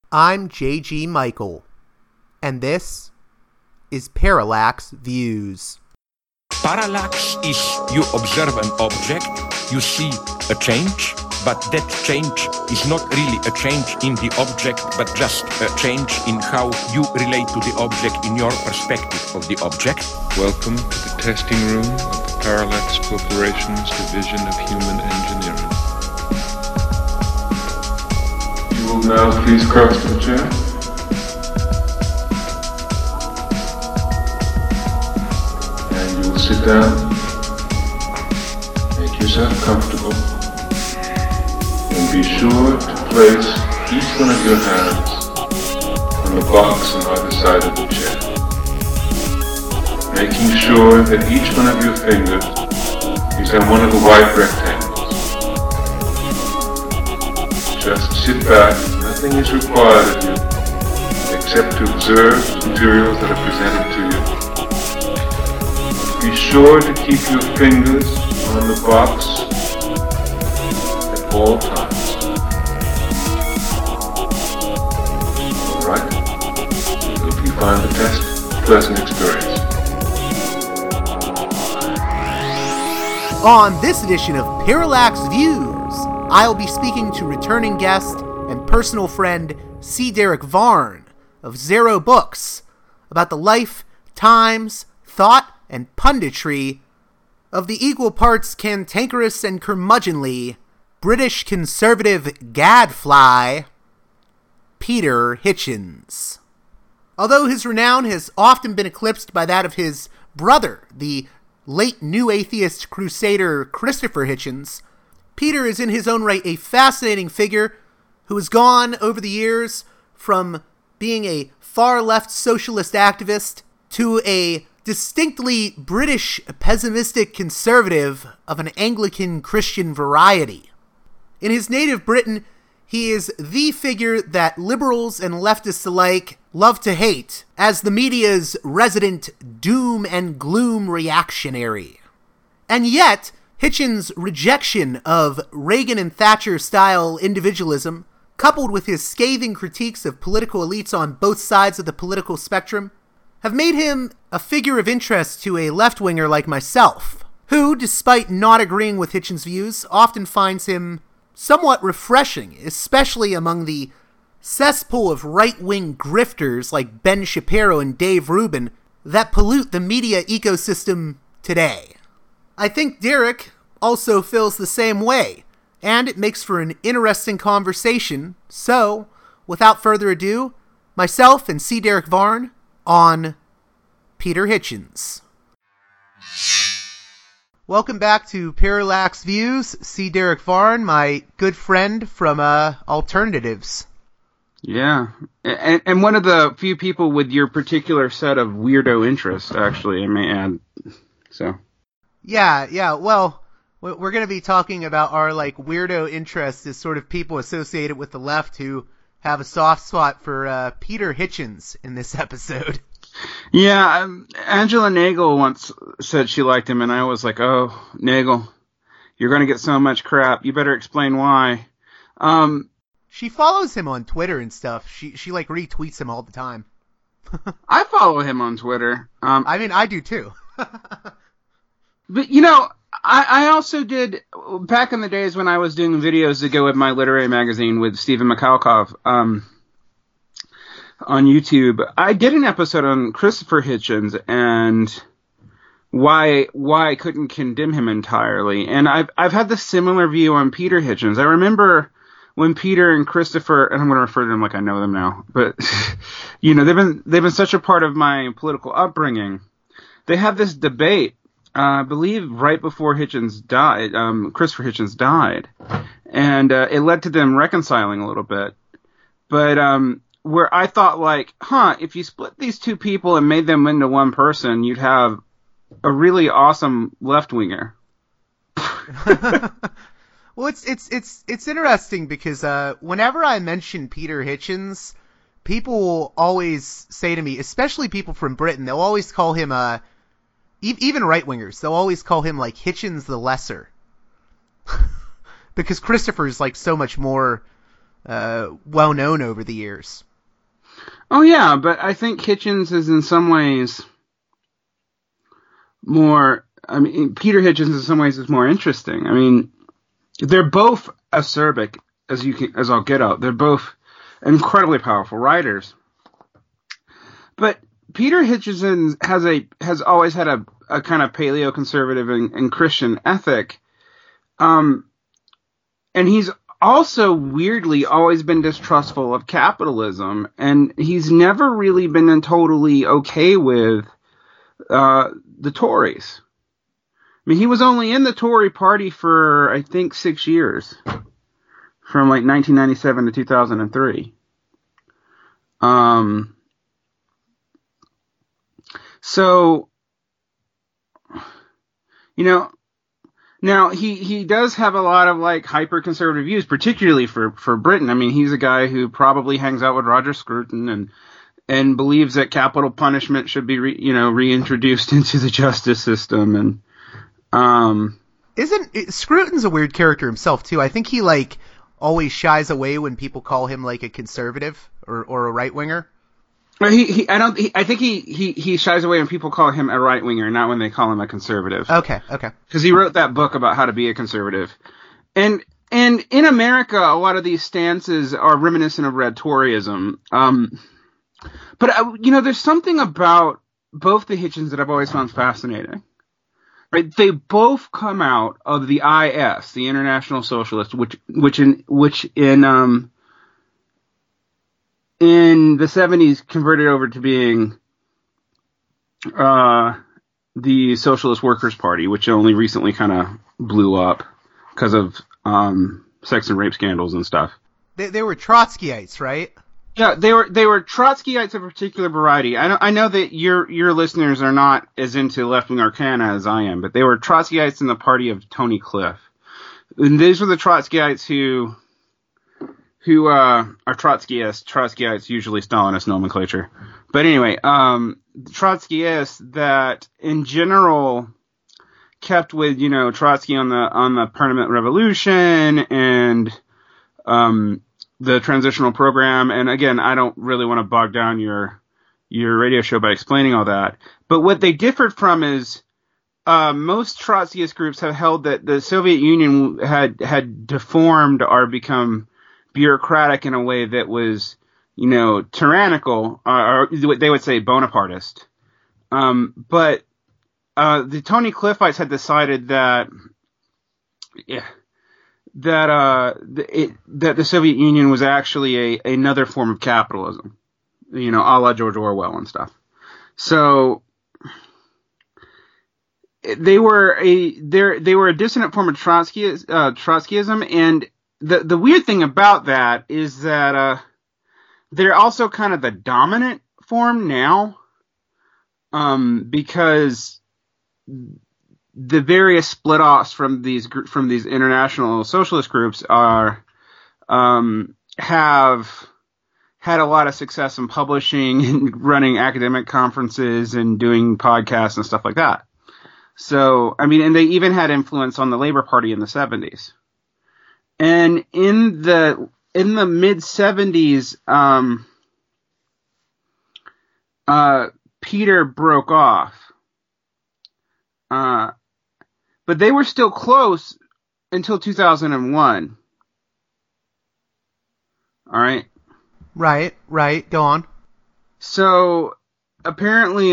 I'm J.G. Michael, and this is Parallax Views. Parallax is you observe an object, you see a change, but that change is not really a change in the object, but just a change in how you relate to the object in your perspective of the object. Welcome to the testing room of the Parallax Corporation's Division of Human Engineering. You will now please cross to the chair. And you will sit down. Make yourself comfortable. And be sure to place each one of your hands on the box on either side of the chair. Making sure that each one of your fingers is on one of the white rectangles. Just sit back, nothing is required of you except to observe the materials that are presented to you. Be sure to keep your fingers on the box at all times. Alright? If you find the test a pleasant experience. On this edition of Parallax Views, I'll be speaking to returning guest and personal friend C. Derek Varn of Zero Books about the life, times, thought, and punditry of the equal parts cantankerous and curmudgeonly British conservative gadfly, Peter Hitchens. Although his renown has often been eclipsed by that of his brother, the late New Atheist crusader Christopher Hitchens, Peter is in his own right a fascinating figure who has gone over the years from being a far-left socialist activist to a distinctly British pessimistic conservative of an Anglican Christian variety. In his native Britain, he is the figure that liberals and leftists alike love to hate as the media's resident doom and gloom reactionary. And yet, Hitchens' rejection of Reagan and Thatcher-style individualism, coupled with his scathing critiques of political elites on both sides of the political spectrum, have made him a figure of interest to a left-winger like myself, who, despite not agreeing with Hitchens' views, often finds him somewhat refreshing, especially among the cesspool of right-wing grifters like Ben Shapiro and Dave Rubin that pollute the media ecosystem today. I think Derek also feels the same way, and it makes for an interesting conversation. So, without further ado, myself and C. Derek Varn on Peter Hitchens. Welcome back to Parallax Views. C. Derek Varn, my good friend from Alternatives. Yeah, and one of the few people with your particular set of weirdo interests, actually, I may add. So. Yeah, well, we're going to be talking about our, weirdo interests as sort of people associated with the left who have a soft spot for Peter Hitchens in this episode. Yeah, Angela Nagel once said she liked him, and I was like, oh, Nagel, you're going to get so much crap. You better explain why. She follows him on Twitter and stuff. She retweets him all the time. I follow him on Twitter. I do too. But, I also did, back in the days when I was doing videos to go with my literary magazine with Stephen Mikhalkov, on YouTube, I did an episode on Christopher Hitchens and why I couldn't condemn him entirely. And I've had the similar view on Peter Hitchens. I remember when Peter and Christopher, and I'm going to refer to them like I know them now, but they've been such a part of my political upbringing. They had this debate, I believe right before Hitchens died, Christopher Hitchens died, and it led to them reconciling a little bit. But where I thought if you split these two people and made them into one person, you'd have a really awesome left-winger. Well, it's interesting because whenever I mention Peter Hitchens, people will always say to me, especially people from Britain, they'll always call him even right-wingers, they'll always call him Hitchens the Lesser. Because Christopher's so much more well known over the years. Oh yeah, but I think Hitchens is in some ways more. I mean, Peter Hitchens in some ways is more interesting. I mean, they're both acerbic as I'll get out. They're both incredibly powerful writers. But Peter Hitchens has always had a kind of paleo-conservative and Christian ethic. And he's also weirdly always been distrustful of capitalism, and he's never really been totally okay with the Tories. I mean, he was only in the Tory party for, I think, 6 years, from like 1997 to 2003. So, you know, now he does have a lot of like hyper conservative views, particularly for Britain. I mean, he's a guy who probably hangs out with Roger Scruton and believes that capital punishment should be reintroduced into the justice system. And Scruton's a weird character himself too. I think he like always shies away when people call him like a conservative or a right winger. I think he shies away when people call him a right winger, not when they call him a conservative. Okay. Because he wrote that book about how to be a conservative, and in America, a lot of these stances are reminiscent of Red Toryism. But there's something about both the Hitchens that I've always found fascinating. Right? They both come out of the IS, the International Socialist, which in the 70s converted over to being the Socialist Workers' Party, which only recently kind of blew up because of sex and rape scandals and stuff. They were Trotskyites, right? Yeah, they were Trotskyites of a particular variety. I know that your listeners are not as into left-wing arcana as I am, but they were Trotskyites in the party of Tony Cliff. And these were the Trotskyites who are Trotskyists. Trotskyites, usually Stalinist nomenclature. But anyway, Trotskyists that in general kept with, Trotsky on the Parliament Revolution and the transitional program. And again, I don't really want to bog down your radio show by explaining all that. But what they differed from is most Trotskyist groups have held that the Soviet Union had deformed or become bureaucratic in a way that was, tyrannical, or they would say Bonapartist. But the Tony Cliffites had decided that the Soviet Union was actually another form of capitalism, a la George Orwell and stuff. So they were a dissonant form of Trotskyism, and the weird thing about that is that they're also kind of the dominant form now, because the various split-offs from these international socialist groups have had a lot of success in publishing and running academic conferences and doing podcasts and stuff like that. So, I mean, and they even had influence on the Labor Party in the 70s. And in the mid 70s, Peter broke off. But they were still close until 2001. All right. Right. Go on. So apparently,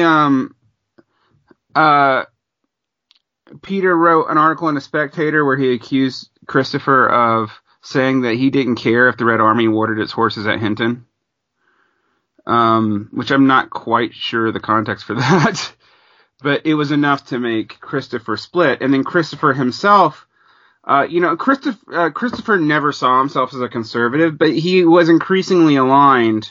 Peter wrote an article in The Spectator where he accused Christopher of saying that he didn't care if the Red Army watered its horses at Hinton. Which I'm not quite sure the context for that. But it was enough to make Christopher split. And then Christopher himself, Christopher never saw himself as a conservative, but he was increasingly aligned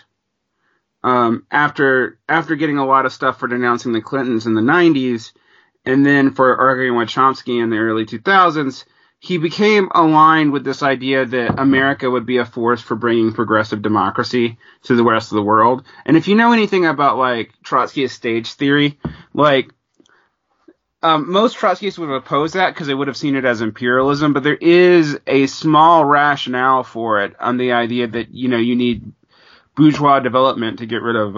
after getting a lot of stuff for denouncing the Clintons in the 90s, and then for arguing with Chomsky in the early 2000s. He became aligned with this idea that America would be a force for bringing progressive democracy to the rest of the world. And if you know anything about like Trotskyist stage theory, like most Trotskyists would oppose that because they would have seen it as imperialism, but there is a small rationale for it on the idea that, you need bourgeois development to get rid of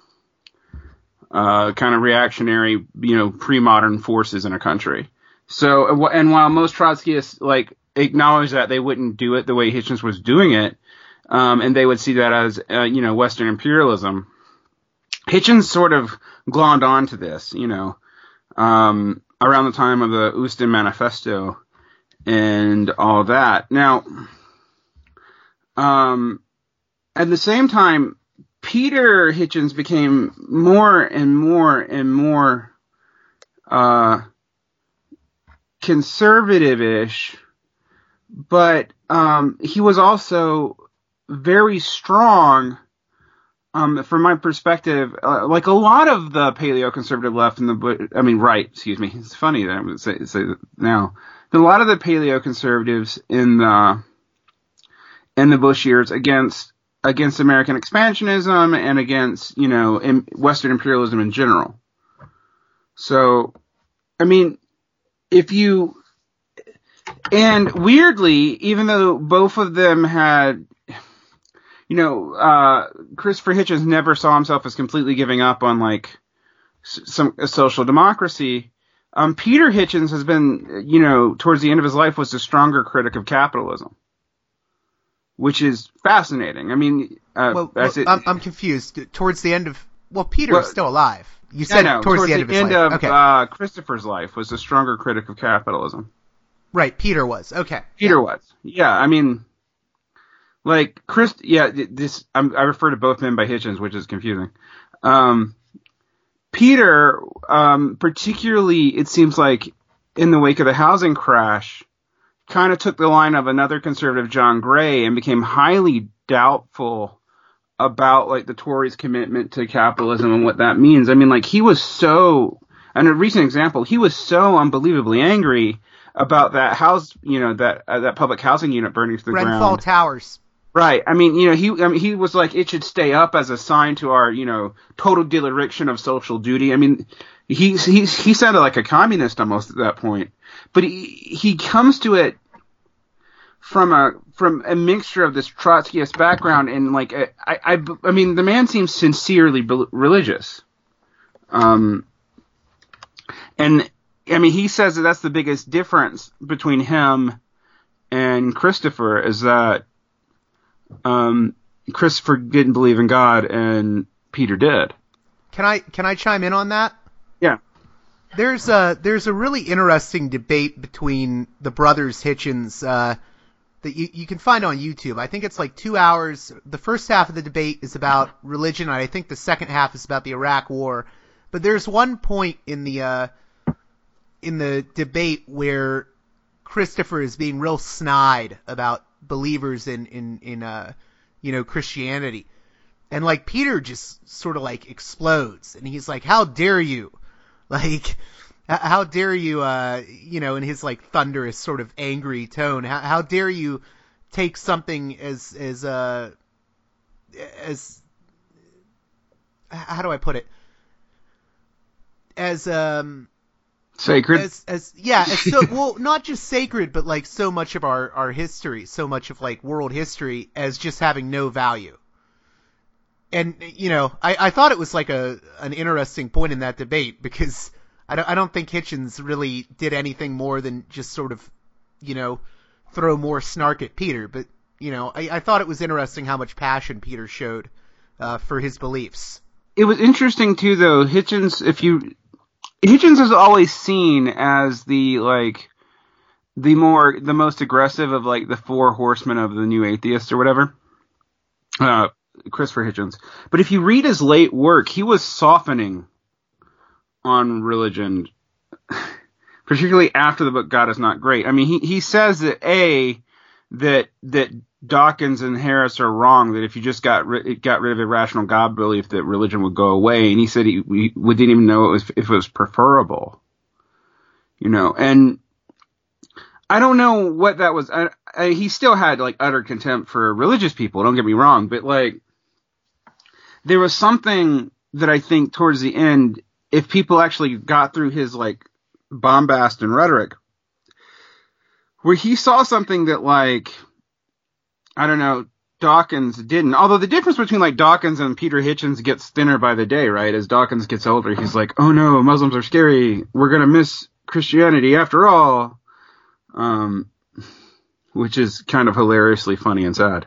kind of reactionary, pre-modern forces in a country. So, and while most Trotskyists acknowledge that, they wouldn't do it the way Hitchens was doing it, and they would see that as Western imperialism. Hitchens sort of glommed onto this, around the time of the Euston Manifesto and all that. Now, at the same time, Peter Hitchens became more and more and more conservative-ish, but he was also very strong. From my perspective, like a lot of the paleoconservative left right, excuse me. It's funny that I would say that now. A lot of the paleoconservatives in the Bush years against American expansionism and against, Western imperialism in general. So, and weirdly, even though both of them had, Christopher Hitchens never saw himself as completely giving up on a social democracy. Peter Hitchens has been, towards the end of his life, was a stronger critic of capitalism, which is fascinating. I'm confused. Towards the end of, Peter is still alive. You said towards the end of his life. Okay. Christopher's life was a stronger critic of capitalism. Right, Peter was. Okay. Peter was. Yeah, I refer to both men by Hitchens, which is confusing. Peter, particularly, it seems like in the wake of the housing crash, kind of took the line of another conservative, John Gray, and became highly doubtful about the Tories' commitment to capitalism and what that means. He was so, and a recent example, he was so unbelievably angry about that house, that public housing unit burning to the ground. Grenfell Towers. Right. He was like, it should stay up as a sign to our, total dereliction of social duty. He sounded like a communist almost at that point. But he comes to it from a mixture of this Trotskyist background and the man seems sincerely religious. And he says that that's the biggest difference between him and Christopher is that Christopher didn't believe in God and Peter did. Can I chime in on that? Yeah. There's a really interesting debate between the brothers Hitchens that you can find on YouTube. I think it's 2 hours. The first half of the debate is about religion, and I think the second half is about the Iraq War. But there's one point in the debate where Christopher is being real snide about believers in Christianity, and Peter just sort of explodes, and he's like, "How dare you? How dare you? In his thunderous sort of angry tone, how dare you take something as how do I put it? As sacred, not just sacred, but so much of our history, so much of world history as just having no value." And I thought it was an interesting point in that debate because I don't think Hitchens really did anything more than just sort of throw more snark at Peter, but I thought it was interesting how much passion Peter showed for his beliefs. It was interesting too, though. Hitchens is always seen as the most aggressive of the four horsemen of the New Atheists or whatever. Christopher Hitchens. But if you read his late work, he was softening on religion, particularly after the book God Is Not Great. He says that Dawkins and Harris are wrong, that if you just got rid of irrational God belief, that religion would go away. And he said we didn't even know if it was preferable. And I don't know what that was. He still had utter contempt for religious people. Don't get me wrong, but there was something that I think towards the end, if people actually got through his bombast and rhetoric, where he saw something that, like, I don't know, Dawkins didn't. Although the difference between, like, Dawkins and Peter Hitchens gets thinner by the day, right? As Dawkins gets older, he's like, oh no, Muslims are scary. We're going to miss Christianity after all. Which is kind of hilariously funny and sad.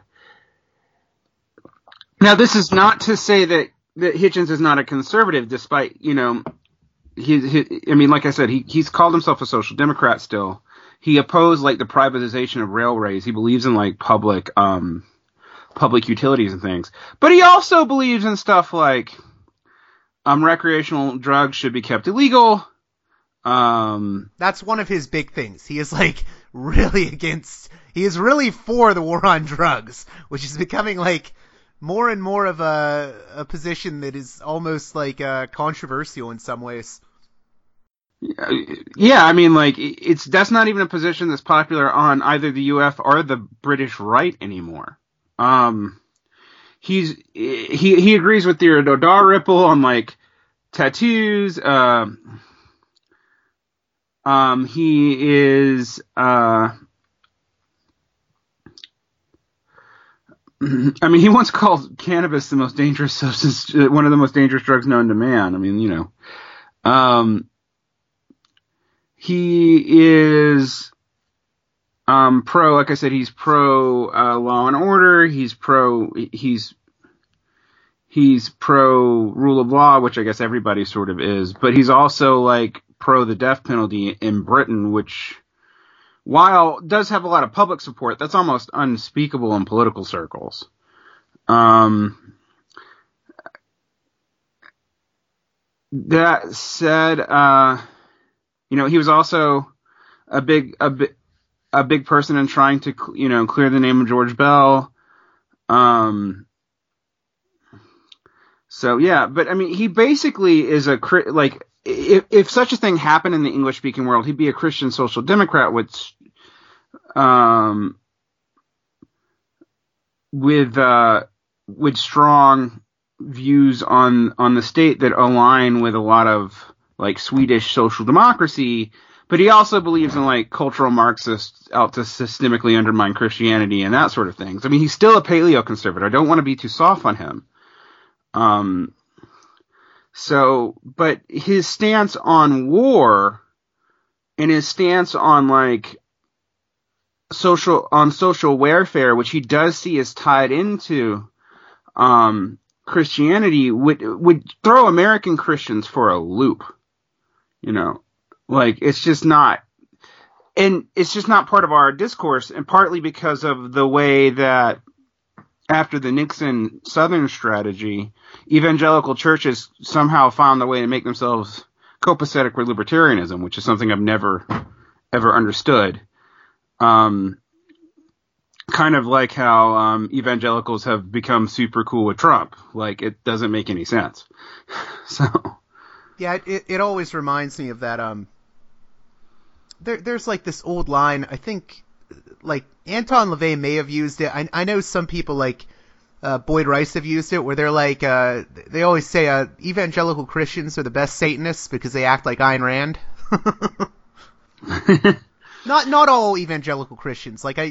Now, this is not to say that Hitchens is not a conservative, despite, you know, I mean, like I said, he's called himself a social democrat still. He opposed, like, the privatization of railways. He believes in, like, public utilities and things. But he also believes in stuff like recreational drugs should be kept illegal. That's one of his big things. He is, like, he is really for the war on drugs, which is becoming, like, more and more of a position that is almost, like, controversial in some ways. Yeah, I mean, like, that's not even a position that's popular on either the UF or the British right anymore. He agrees with Theodore Dalrymple on, like, tattoos. He is, I mean, he once called cannabis the most dangerous substance, one of the most dangerous drugs known to man. I mean, you know, he is, pro, like I said, he's pro, law and order. He's pro rule of law, which I guess everybody sort of is, but he's also, like, pro the death penalty in Britain, which, while does have a lot of public support, that's almost unspeakable in political circles. That said, you know, he was also a big person in trying to, you know, clear the name of George Bell. So yeah, but I mean, he basically is like, if such a thing happened in the English-speaking world, he'd be a Christian social democrat with strong views on the state that align with a lot of, like, Swedish social democracy. But he also believes in, like, cultural Marxists out to systemically undermine Christianity and that sort of things. I mean, he's still a paleo-conservative. I don't want to be too soft on him. So, but his stance on war and his stance on, like, social welfare, which he does see as tied into, Christianity, would throw American Christians for a loop. You know, like, it's just not part of our discourse, and partly because of the way that after the Nixon Southern strategy, evangelical churches somehow found the way to make themselves copacetic with libertarianism, which is something I've never, ever understood. Kind of like how evangelicals have become super cool with Trump. Like, it doesn't make any sense. So... Yeah, it always reminds me of that, there's, like, this old line, I think, like, Anton LaVey may have used it. I know some people, like, Boyd Rice have used it, where they're like, they always say, evangelical Christians are the best Satanists because they act like Ayn Rand. Not all evangelical Christians, like,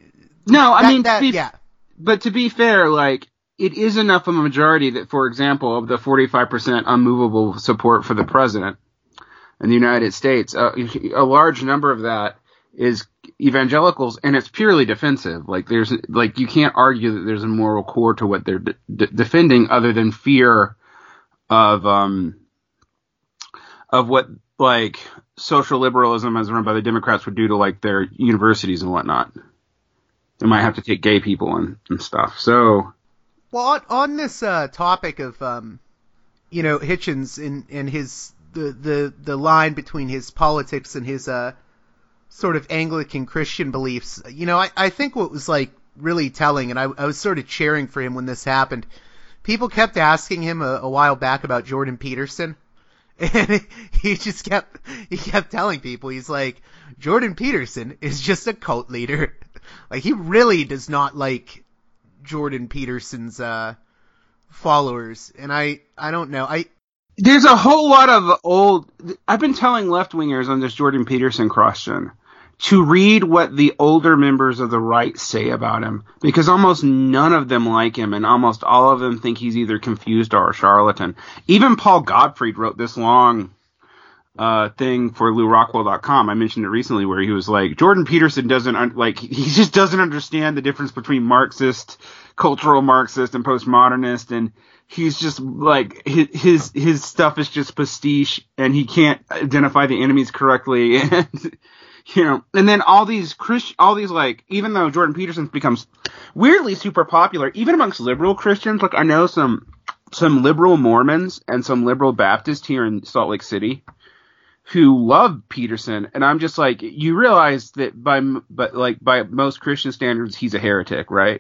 But to be fair, like, it is enough of a majority that, for example, of the 45% unmovable support for the president in the United States, a large number of that is evangelicals, and it's purely defensive. Like, you can't argue that there's a moral core to what they're defending, other than fear of what, like, social liberalism as run by the Democrats would do to, like, their universities and whatnot. They might have to take gay people and stuff. So. Well, on this topic of, you know, Hitchens and his the line between his politics and his sort of Anglican Christian beliefs, you know, I think what was, like, really telling, and I was sort of cheering for him when this happened. People kept asking him a while back about Jordan Peterson, and he kept telling people, he's like, Jordan Peterson is just a cult leader. Like, he really does not like Jordan Peterson's followers, and I don't know. There's a whole lot of old. I've been telling left-wingers on this Jordan Peterson question to read what the older members of the right say about him, because almost none of them like him, and almost all of them think he's either confused or a charlatan. Even Paul Gottfried wrote this long thing for LouRockwell.com. I mentioned it recently, where he was like, Jordan Peterson he just doesn't understand the difference between Marxist, cultural Marxist, and postmodernist, and he's just like, his stuff is just pastiche, and he can't identify the enemies correctly, and and then all these like, even though Jordan Peterson becomes weirdly super popular, even amongst liberal Christians, like I know some liberal Mormons and some liberal Baptists here in Salt Lake City who love Peterson, and I'm just like, you realize that by most Christian standards, he's a heretic, right?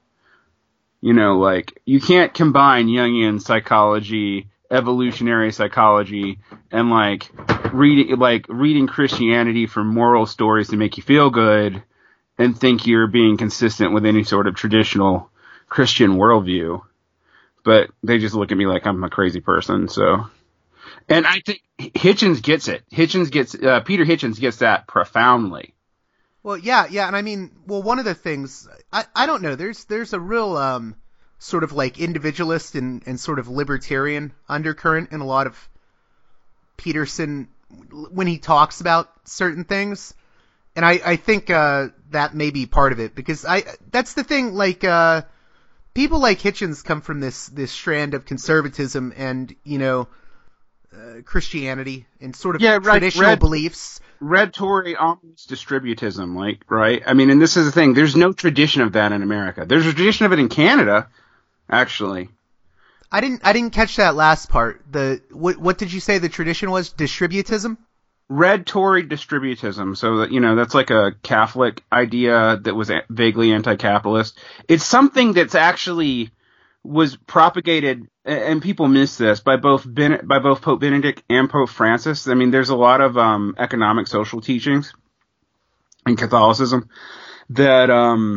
Like, you can't combine Jungian psychology, evolutionary psychology, and reading Christianity for moral stories to make you feel good and think you're being consistent with any sort of traditional Christian worldview. But they just look at me like I'm a crazy person, so. And I think Hitchens gets it. Peter Hitchens gets that profoundly. Well, yeah, and I mean, one of the things, I don't know, there's a real sort of like individualist and sort of libertarian undercurrent in a lot of Peterson when he talks about certain things, and I think that may be part of it, because that's the thing, like people like Hitchens come from this strand of conservatism and Christianity and sort of traditional beliefs. Red Tory almost distributism, like, right? I mean, and this is the thing. There's no tradition of that in America. There's a tradition of it in Canada, actually. I didn't catch that last part. What did you say the tradition was? Distributism? Red Tory distributism. So that, that's like a Catholic idea that was vaguely anti-capitalist. It's something that's actually was propagated, and people miss this, by both Pope Benedict and Pope Francis. I mean, there's a lot of economic social teachings in Catholicism that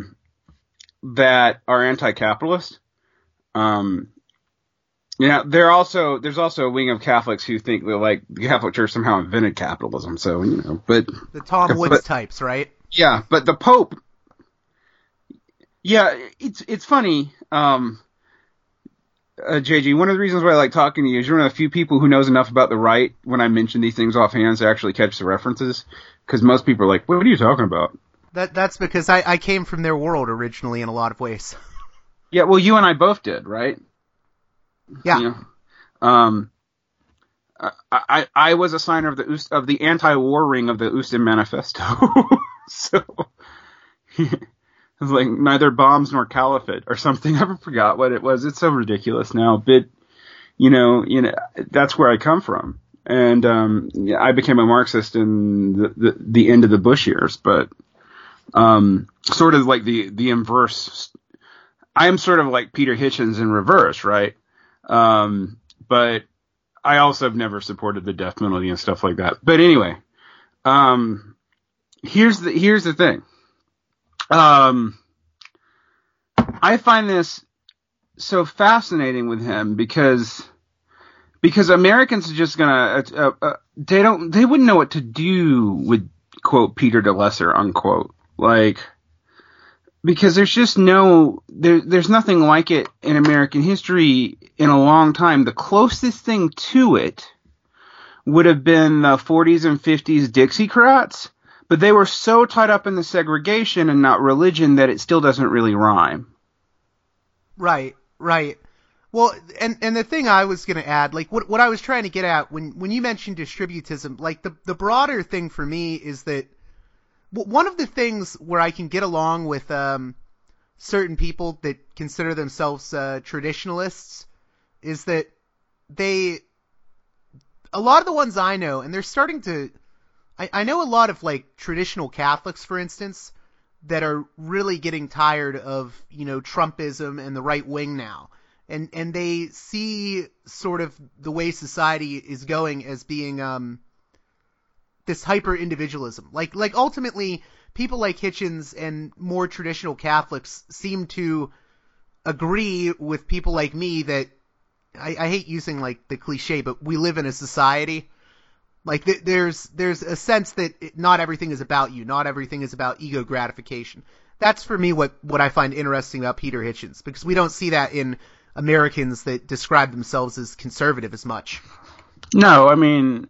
are anti-capitalist. There's also a wing of Catholics who think that, like, the Catholic Church somehow invented capitalism. So, but the Tom Woods types, right? Yeah, but the Pope. Yeah, it's funny. JG, one of the reasons why I like talking to you is you're one of the few people who knows enough about the right when I mention these things offhand to actually catch the references. Because most people are like, what are you talking about? That's because I came from their world originally in a lot of ways. Yeah, well, you and I both did, right? Yeah. I was a signer of the anti-war ring of the Euston Manifesto. So it's like neither bombs nor caliphate or something. I forgot what it was. It's so ridiculous now, but that's where I come from. And I became a Marxist in the end of the Bush years, but sort of like the inverse. I am sort of like Peter Hitchens in reverse, right? But I also have never supported the death penalty and stuff like that. But anyway, here's the thing. I find this so fascinating with him because Americans are just gonna they wouldn't know what to do with, quote, Peter de Lesser, unquote, like, because there's just there's nothing like it in American history in a long time. The closest thing to it would have been the 40s and 50s Dixiecrats, but they were so tied up in the segregation and not religion that it still doesn't really rhyme. Right. Well, and the thing I was going to add, like what I was trying to get at when you mentioned distributism, like the broader thing for me is that one of the things where I can get along with certain people that consider themselves traditionalists is that a lot of the ones I know, and they're starting to, I know a lot of like traditional Catholics, for instance, that are really getting tired of, Trumpism and the right wing now. And they see sort of the way society is going as being this hyper individualism. Like ultimately people like Hitchens and more traditional Catholics seem to agree with people like me that I hate using like the cliche, but we live in a society. Like there's a sense that not everything is about you, not everything is about ego gratification. That's for me what I find interesting about Peter Hitchens, because we don't see that in Americans that describe themselves as conservative as much. No, I mean,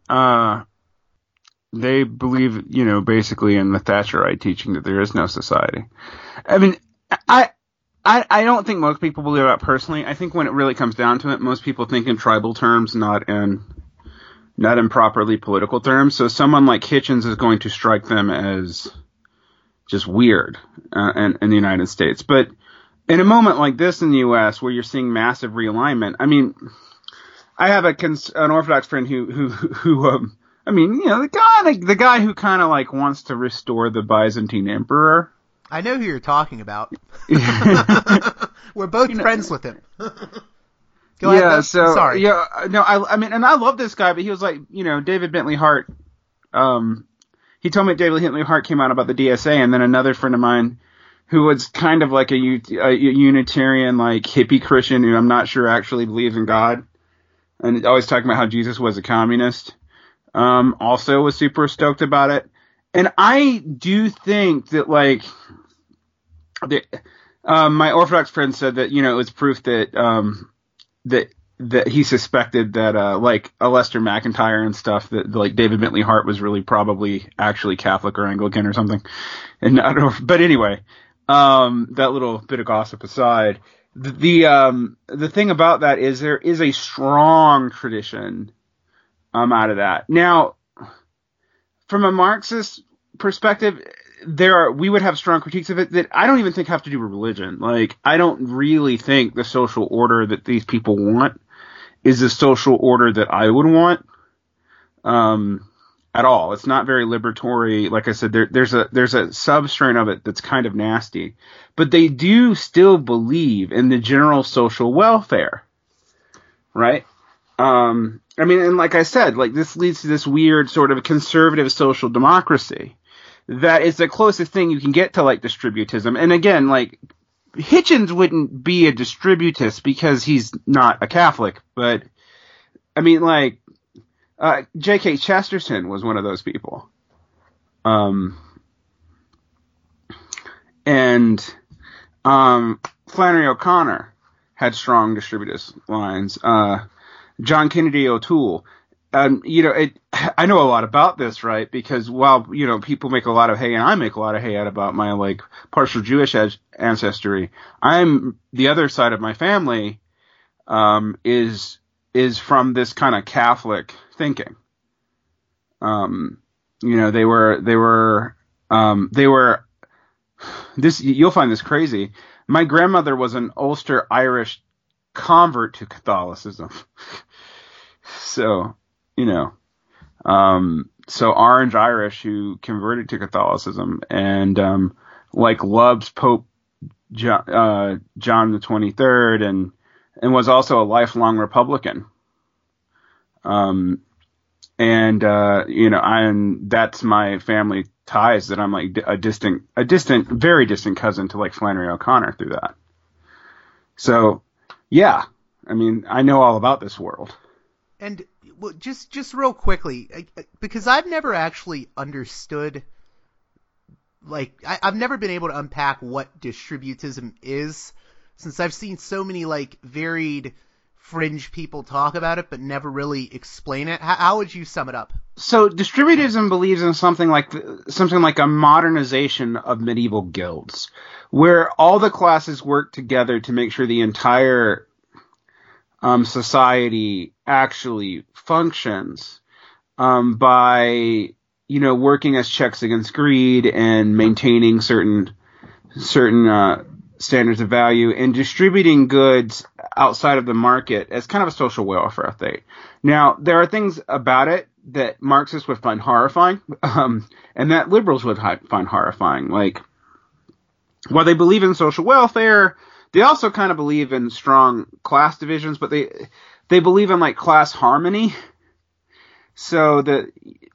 they believe, basically in the Thatcherite teaching that there is no society. I mean, I don't think most people believe that personally. I think when it really comes down to it, most people think in tribal terms, not in properly political terms. So someone like Hitchens is going to strike them as just weird in the United States. But in a moment like this in the U.S., where you're seeing massive realignment, I mean, I have an Orthodox friend who the guy who kind of like wants to restore the Byzantine emperor. I know who you're talking about. We're both friends with him. Go ahead. Sorry. Yeah, no, I mean, and I love this guy, but he was like, David Bentley Hart. He told me David Bentley Hart came out about the DSA, and then another friend of mine who was kind of like a Unitarian, like hippie Christian, who I'm not sure actually believes in God, and always talking about how Jesus was a communist. Also was super stoked about it. And I do think that, like, my Orthodox friend said that, it was proof that, that he suspected that, like, a Lester McIntyre and stuff, that, like, David Bentley Hart was really probably actually Catholic or Anglican or something. And I don't know, but anyway, that little bit of gossip aside, the thing about that is there is a strong tradition out of that. Now, from a Marxist perspective, we would have strong critiques of it that I don't even think have to do with religion. Like, I don't really think the social order that these people want is the social order that I would want, at all. It's not very liberatory. Like I said, there's a substrain of it that's kind of nasty, but they do still believe in the general social welfare, right? I mean, and like I said, like this leads to this weird sort of conservative social democracy that is the closest thing you can get to like distributism. And again, like Hitchens wouldn't be a distributist because he's not a Catholic, but I mean, like G.K. Chesterton was one of those people. And Flannery O'Connor had strong distributist lines. John Kennedy O'Toole. I know a lot about this, right? Because while, people make a lot of hay, and I make a lot of hay out about my, like, partial Jewish ancestry, the other side of my family, is from this kind of Catholic thinking. They were this, you'll find this crazy. My grandmother was an Ulster Irish convert to Catholicism. So, so Orange Irish who converted to Catholicism and, loves Pope John the 23rd and was also a lifelong Republican. And that's my family ties, that I'm like a distant, very distant cousin to like Flannery O'Connor through that. So, yeah, I mean, I know all about this world. And just real quickly, because I've never actually understood, like, I've never been able to unpack what distributism is, since I've seen so many, like, varied fringe people talk about it, but never really explain it. How would you sum it up? So distributism believes in something like a modernization of medieval guilds, where all the classes work together to make sure the entire society actually functions by working as checks against greed and maintaining certain standards of value and distributing goods outside of the market as kind of a social welfare thing. Now, there are things about it that Marxists would find horrifying, and that liberals would find horrifying. Like, while they believe in social welfare, they also kind of believe in strong class divisions, but they believe in like class harmony. So that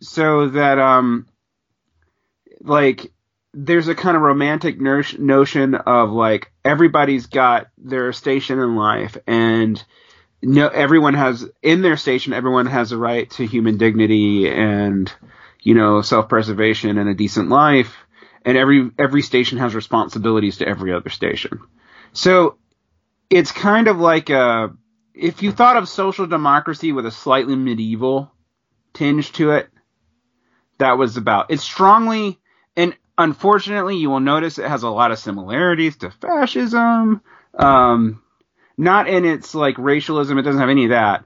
like there's a kind of romantic notion of like everybody's got their station in life, and no, everyone has in their station. Everyone has a right to human dignity and, self-preservation and a decent life. And every station has responsibilities to every other station. So it's kind of like if you thought of social democracy with a slightly medieval tinge to it, that was about. It's strongly, and unfortunately, you will notice it has a lot of similarities to fascism. Not in its like racialism, it doesn't have any of that.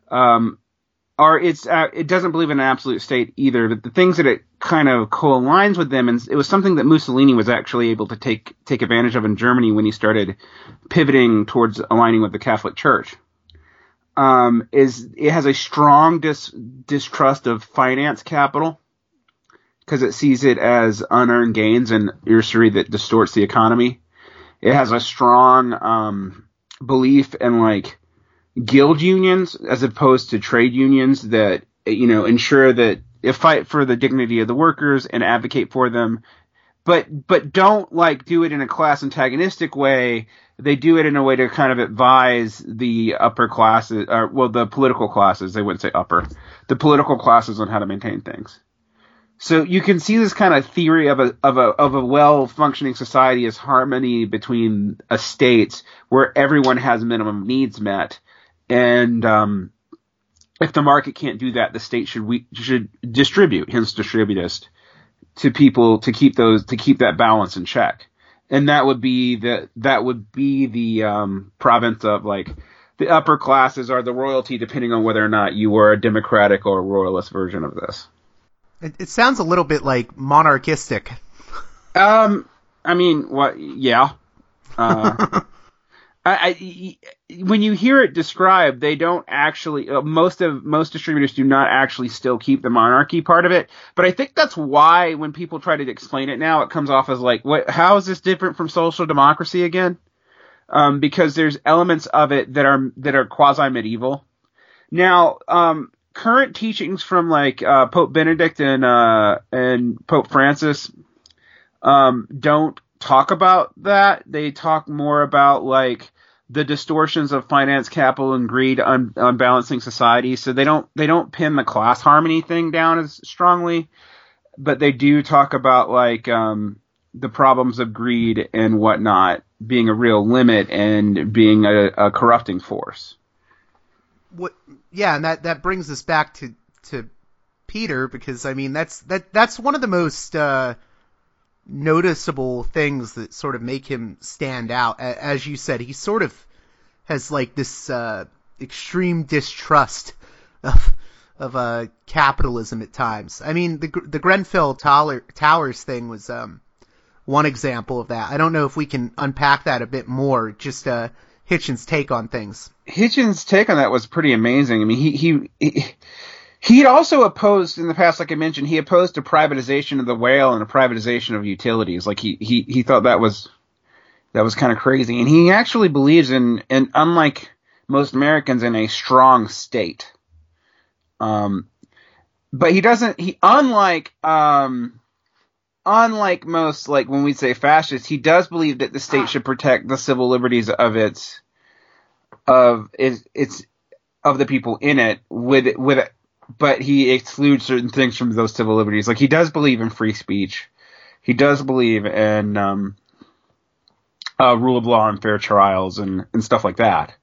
It doesn't believe in an absolute state either. But the things that it kind of co-aligns with them, and it was something that Mussolini was actually able to take advantage of in Germany when he started pivoting towards aligning with the Catholic Church. Is it has a strong distrust of finance capital because it sees it as unearned gains and usury that distorts the economy. It has a strong belief in like guild unions as opposed to trade unions that ensure that fight for the dignity of the workers and advocate for them, but don't like do it in a class antagonistic way. They do it in a way to kind of advise the upper classes, the political classes. They wouldn't say upper, the political classes on how to maintain things. So you can see this kind of theory of a well-functioning society as harmony between estates where everyone has minimum needs met, and if the market can't do that, the state should distribute, hence distributist, to people to keep that balance in check, and that would be the province of like the upper classes are the royalty, depending on whether or not you were a democratic or a royalist version of this. It sounds a little bit like monarchistic. I mean, what? Yeah. When you hear it described, they don't actually. Most distributors do not actually still keep the monarchy part of it. But I think that's why when people try to explain it now, it comes off as like, what? How is this different from social democracy again? Because there's elements of it that are quasi medieval. Now, current teachings from like Pope Benedict and Pope Francis don't talk about that. They talk more about like the distortions of finance, capital, and greed unbalancing society. So they don't pin the class harmony thing down as strongly, but they do talk about like the problems of greed and whatnot being a real limit and being a corrupting force. Yeah, and that brings us back to Peter, because I mean that's one of the most noticeable things that sort of make him stand out. As you said, he sort of has like this extreme distrust of capitalism at times. I mean, the Grenfell Towers thing was one example of that. I don't know if we can unpack that a bit more. Just Hitchens' take on things. Hitchens' take on that was pretty amazing. I mean, he also opposed in the past, like I mentioned, he opposed a privatization of the whale and a privatization of utilities. Like he thought that was kind of crazy. And he actually believes in unlike most Americans, in a strong state. But he doesn't. Unlike most, like when we say fascists, he does believe that the state should protect the civil liberties of the people in it but he excludes certain things from those civil liberties. Like he does believe in free speech. He does believe in rule of law and fair trials and stuff like that.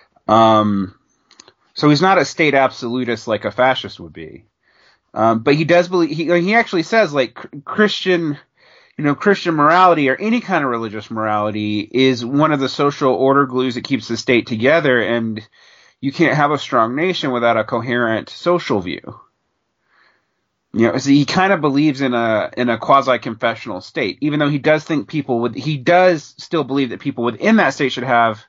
So he's not a state absolutist like a fascist would be. But he does believe, he actually says like Christian morality or any kind of religious morality is one of the social order glues that keeps the state together, and you can't have a strong nation without a coherent social view. So he kind of believes in a quasi-confessional state, even though he does think he does still believe that people within that state should have,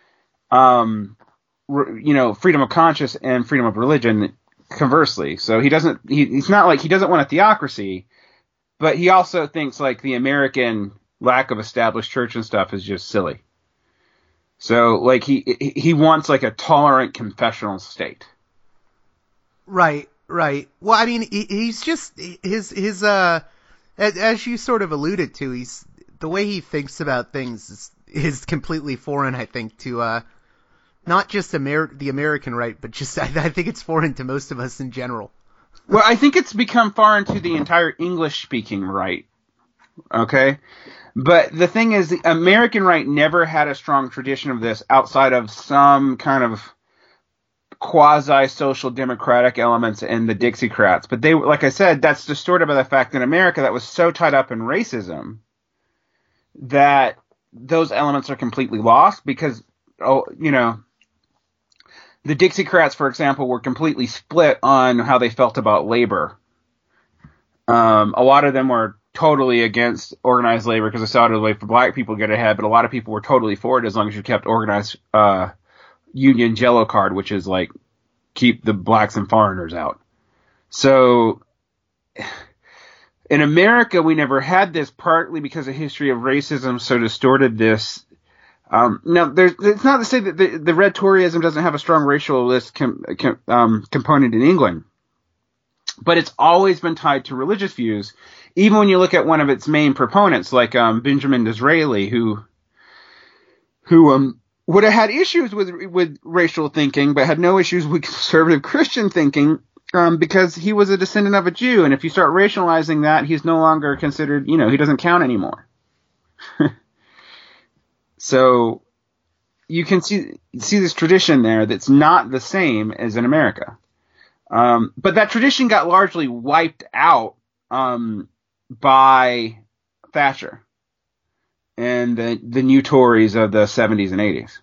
freedom of conscience and freedom of religion. Conversely, so he's not like he doesn't want a theocracy, but he also thinks like the American lack of established church and stuff is just silly. So like he wants like a tolerant confessional state. Right. Well, I mean, he's just his as you sort of alluded to, the way he thinks about things is completely foreign, I think, to not just the American right, but just I think it's foreign to most of us in general. Well, I think it's become foreign to the entire English-speaking right. Okay? But the thing is, the American right never had a strong tradition of this outside of some kind of quasi-social democratic elements in the Dixiecrats. But they, like I said, that's distorted by the fact that America that was so tied up in racism that those elements are completely lost because, the Dixiecrats, for example, were completely split on how they felt about labor. A lot of them were totally against organized labor because they saw it as a way for black people to get ahead, but a lot of people were totally for it as long as you kept organized union Jello card, which is like keep the blacks and foreigners out. So in America, we never had this, partly because the history of racism so distorted this. Now, it's not to say that the Red Toryism doesn't have a strong racialist component in England, but it's always been tied to religious views. Even when you look at one of its main proponents, like Benjamin Disraeli, who would have had issues with racial thinking, but had no issues with conservative Christian thinking, because he was a descendant of a Jew, and if you start racializing that, he's no longer considered, he doesn't count anymore. So you can see this tradition there that's not the same as in America. But that tradition got largely wiped out by Thatcher and the new Tories of the 70s and 80s.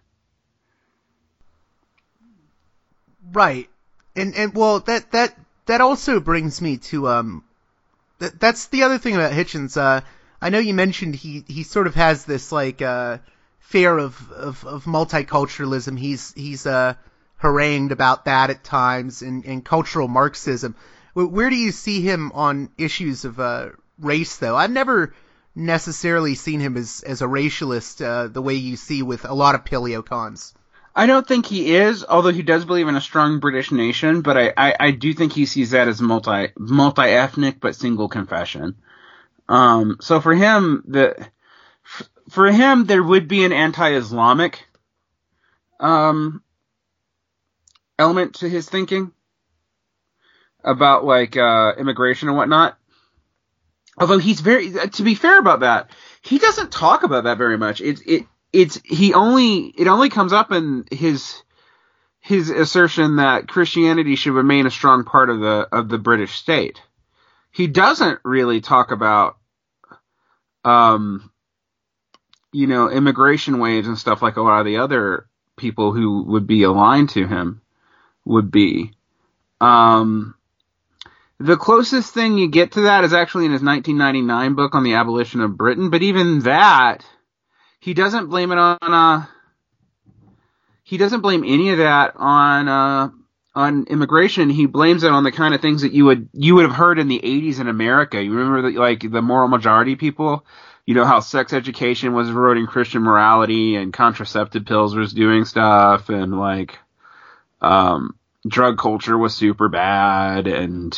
Right. And well, that also brings me to that's the other thing about Hitchens. I know you mentioned he sort of has this like fear of multiculturalism. He's harangued about that at times in cultural Marxism. Where do you see him on issues of race, though? I've never necessarily seen him as a racialist the way you see with a lot of paleocons. I don't think he is, although he does believe in a strong British nation, but I do think he sees that as multi-ethnic but single confession. So for him, there would be an anti-Islamic element to his thinking about like immigration and whatnot. Although to be fair about that, he doesn't talk about that very much. It only comes up in his assertion that Christianity should remain a strong part of the British state. He doesn't really talk about immigration waves and stuff like a lot of the other people who would be aligned to him would be. The closest thing you get to that is actually in his 1999 book on the abolition of Britain, but even that, he doesn't blame it on he doesn't blame any of that on immigration. He blames it on the kind of things that you would have heard in the 80s in America. You remember the moral majority people? How sex education was eroding Christian morality and contraceptive pills was doing stuff and drug culture was super bad and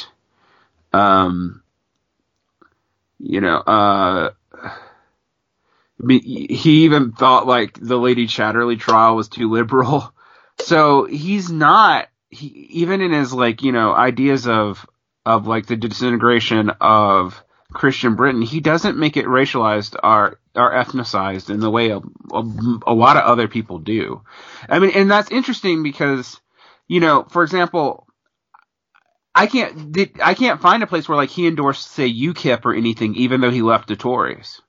he even thought the Lady Chatterley trial was too liberal. So he's not, even in his ideas of the disintegration of Christian Britain, he doesn't make it racialized or ethnicized in the way a lot of other people do. I mean, and that's interesting because, for example, I can't find a place where he endorsed, say, UKIP or anything, even though he left the Tories.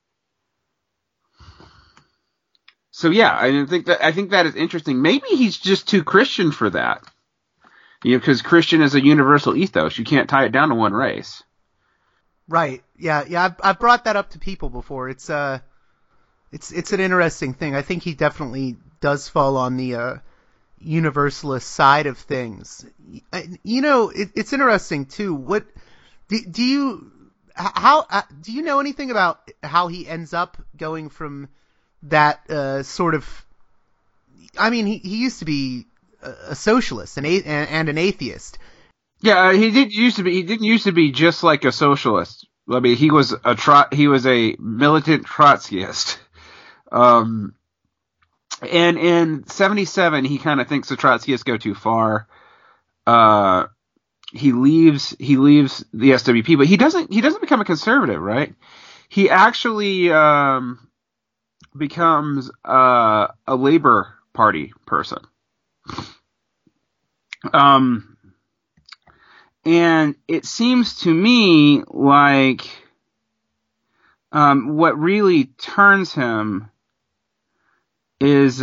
So yeah, I think that is interesting. Maybe he's just too Christian for that. Because Christian is a universal ethos. You can't tie it down to one race. Right. Yeah. I've brought that up to people before. It's an interesting thing. I think he definitely does fall on the universalist side of things. It's interesting too. What do you know anything about how he ends up going from that sort of? I mean, he used to be a socialist and an atheist. Yeah, he didn't used to be just like a socialist. I mean, he was a militant Trotskyist. And in 1977, he kind of thinks the Trotskyists go too far. He leaves the SWP, but he doesn't become a conservative, right? He actually becomes a Labor Party person. And it seems to me like what really turns him is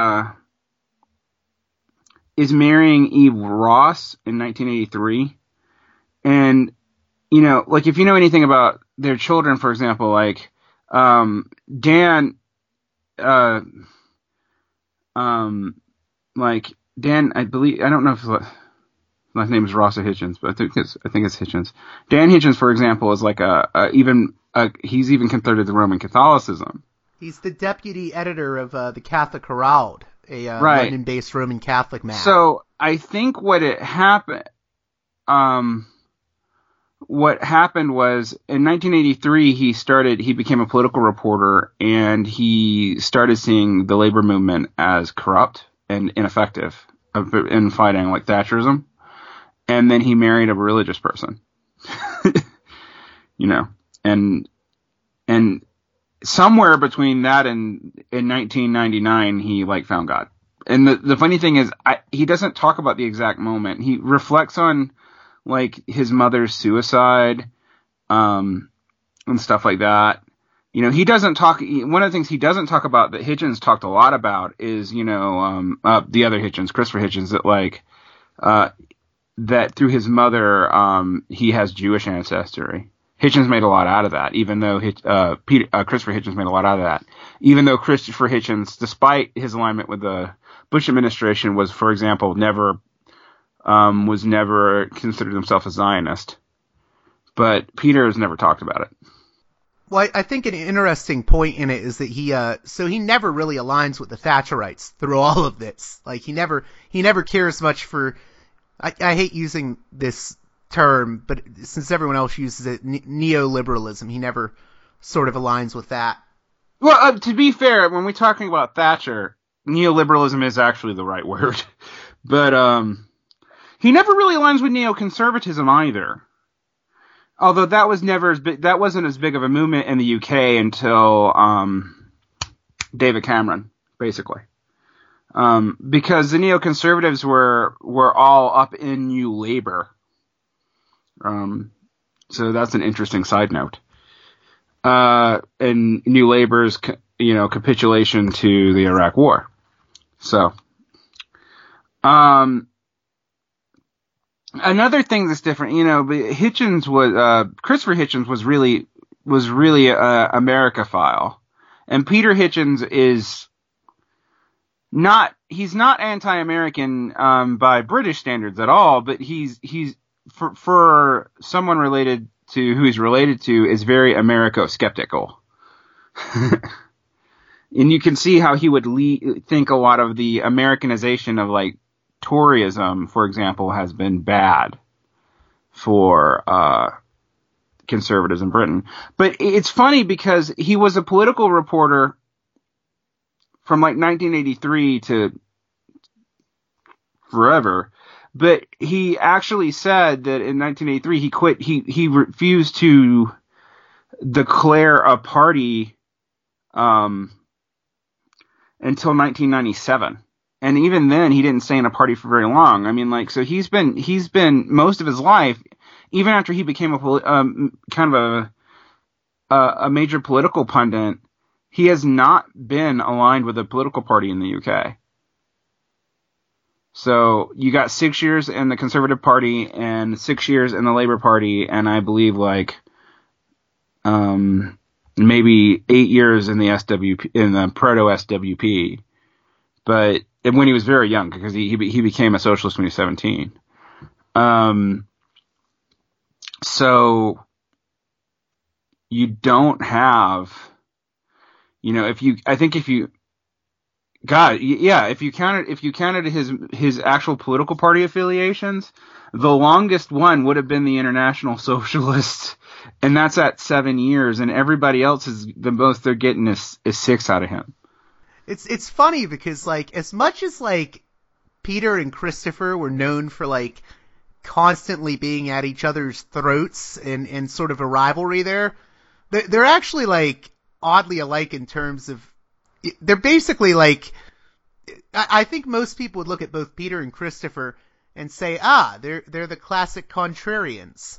marrying Eve Ross in 1983. And, you know, like, if you know anything about their children, for example, like, Dan, I believe, I don't know if his last name is Ross or Hitchens, but I think it's Hitchens. Dan Hitchens, for example, is like he's even converted to Roman Catholicism. He's the deputy editor of the Catholic Herald, a right. London-based Roman Catholic mag. So I think what happened was in 1983 he became a political reporter, and he started seeing the labor movement as corrupt and ineffective in fighting like Thatcherism, and then he married a religious person. You know, and somewhere between that and in 1999, he like found God. And the funny thing is, he doesn't talk about the exact moment. He reflects on like his mother's suicide, and stuff like that. You know, he doesn't talk. One of the things he doesn't talk about that Hitchens talked a lot about is, you know, the other Hitchens, Christopher Hitchens, that like that through his mother, he has Jewish ancestry. Hitchens made a lot out of that, even though Christopher Hitchens made a lot out of that. Even though Christopher Hitchens, despite his alignment with the Bush administration, was, for example, never considered himself a Zionist. But Peter has never talked about it. Well, I think an interesting point in it is that he never really aligns with the Thatcherites through all of this. Like, he never cares much for, I hate using this term, but since everyone else uses it, neoliberalism, he never sort of aligns with that. Well, to be fair, when we're talking about Thatcher, neoliberalism is actually the right word. But he never really aligns with neoconservatism either. Although that was never as big, that wasn't as big of a movement in the UK until David Cameron, basically. Because the neoconservatives were all up in New Labour. So that's an interesting side note. And New Labour's, capitulation to the Iraq War. So, another thing that's different, Hitchens Christopher Hitchens was really Americophile. And Peter Hitchens is he's not anti-American, by British standards at all, but he's for someone related to who he's related to is very Americo-skeptical. And you can see how he would think a lot of the Americanization of like Toryism, for example, has been bad for conservatives in Britain. But it's funny because he was a political reporter from like 1983 to forever. But he actually said that in 1983 he quit. He refused to declare a party until 1997, and even then he didn't stay in a party for very long. I mean, like, so he's been most of his life, even after he became a major political pundit, he has not been aligned with a political party in the UK. So you got 6 years in the Conservative Party and 6 years in the Labour Party, and I believe like maybe 8 years in the SWP, in the proto-SWP. But when he was very young, because he became a socialist when he was 17. So you don't have, if you counted his actual political party affiliations, the longest one would have been the International Socialists, and that's at 7 years, and everybody else is the most they're getting is 6 out of him. It's funny because, like, as much as, like, Peter and Christopher were known for, like, constantly being at each other's throats and sort of a rivalry there, they're actually, like, oddly alike in terms of, they're basically, like, I think most people would look at both Peter and Christopher and say, they're the classic contrarians.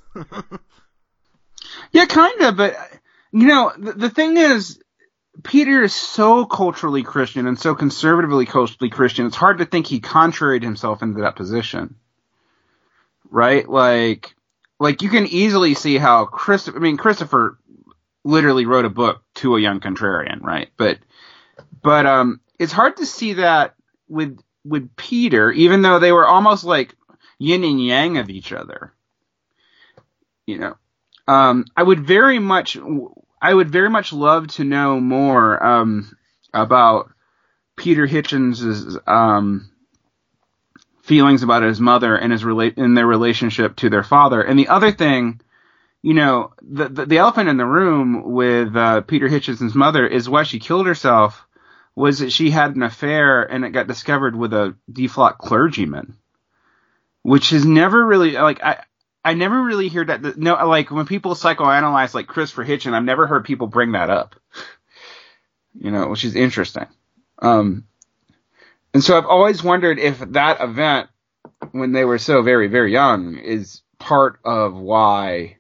Yeah, kind of, but, you know, the thing is, Peter is so culturally Christian and so conservatively culturally Christian, it's hard to think he contraried himself into that position. Right? Like you can easily see how Christopher literally wrote a book to a young contrarian, right? But it's hard to see that with Peter, even though they were almost like yin and yang of each other. You know, I would very much love to know more about Peter Hitchens's feelings about his mother and in their relationship to their father. And the other thing, you know, the elephant in the room with Peter Hitchens's mother is why she killed herself was that she had an affair and it got discovered with a deflocked clergyman, which is never really like I never really hear that. No, like when people psychoanalyze like Christopher Hitchens, I've never heard people bring that up. You know, which is interesting. And so I've always wondered if that event, when they were so very, very young, is part of why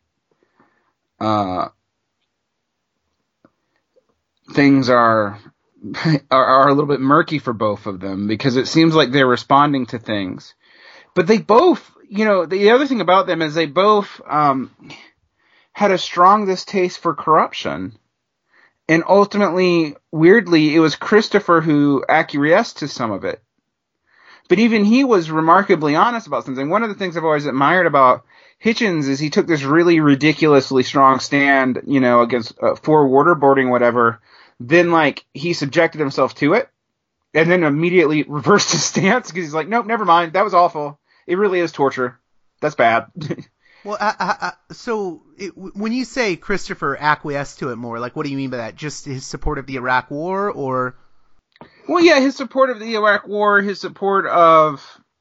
things are a little bit murky for both of them, because it seems like they're responding to things. But they both, you know, the other thing about them is they both had a strong distaste for corruption. And ultimately, weirdly, it was Christopher who acquiesced to some of it. But even he was remarkably honest about something. One of the things I've always admired about Hitchens is he took this really ridiculously strong stand, you know, against for waterboarding, whatever. Then, like, he subjected himself to it. And then immediately reversed his stance because he's like, nope, never mind. That was awful. It really is torture. That's bad. Well, when you say Christopher acquiesced to it more, like, what do you mean by that? Just his support of the Iraq War, or? Well, yeah, his support of the Iraq War, his support of,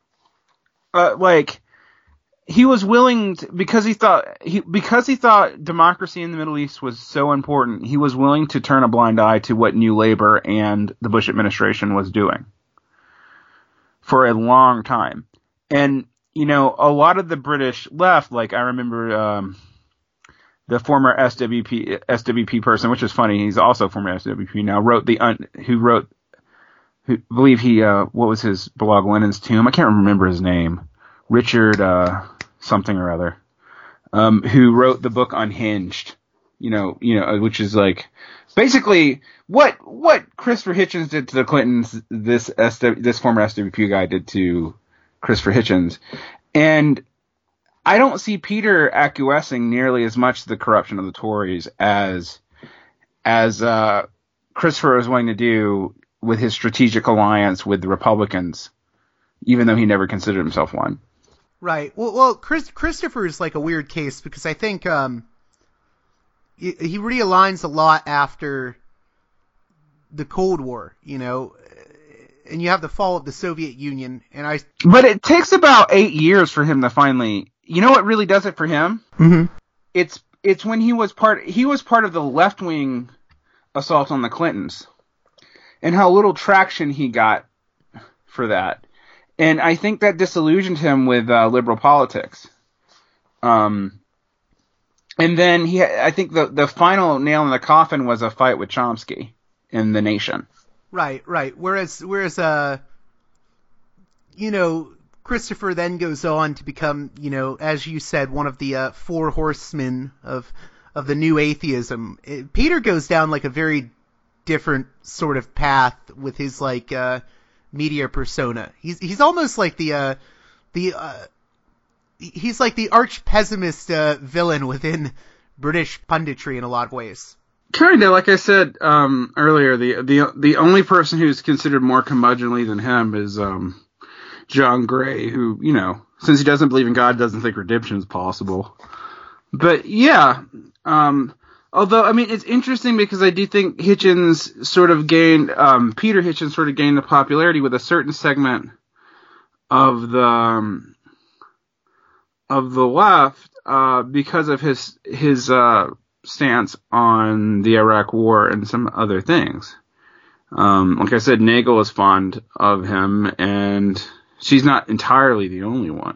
he was willing to, because he thought democracy in the Middle East was so important, he was willing to turn a blind eye to what New Labour and the Bush administration was doing for a long time. And, you know, a lot of the British left, like I remember the former SWP person, which is funny, he's also former SWP now, what was his blog, Lenin's Tomb? I can't remember his name. Richard something or other, who wrote the book Unhinged, you know, which is like basically what Christopher Hitchens did to the Clintons, this former SWP guy did to Christopher Hitchens. And I don't see Peter acquiescing nearly as much to the corruption of the Tories as Christopher was willing to do with his strategic alliance with the Republicans, even though he never considered himself one. Right. Well, Christopher is like a weird case because I think he realigns a lot after the Cold War, you know, and you have the fall of the Soviet Union, But it takes about 8 years for him to finally, you know what really does it for him? Mm-hmm. It's when he was part of the left-wing assault on the Clintons, and how little traction he got for that. And I think that disillusioned him with liberal politics. And then I think the final nail in the coffin was a fight with Chomsky in The Nation. Right. Whereas, you know, Christopher then goes on to become, you know, as you said, one of the four horsemen of the new atheism. Peter goes down like a very different sort of path with his like media persona. He's almost like he's like the arch pessimist villain within British punditry in a lot of ways. Kind of, like I said earlier, the only person who's considered more curmudgeonly than him is John Gray, who, you know, since he doesn't believe in God, doesn't think redemption is possible. But yeah, Although, I mean, it's interesting because I do think Hitchens sort of gained, Peter Hitchens sort of gained the popularity with a certain segment of the left, because of his stance on the Iraq War and some other things. Like I said, Nagel is fond of him, and she's not entirely the only one.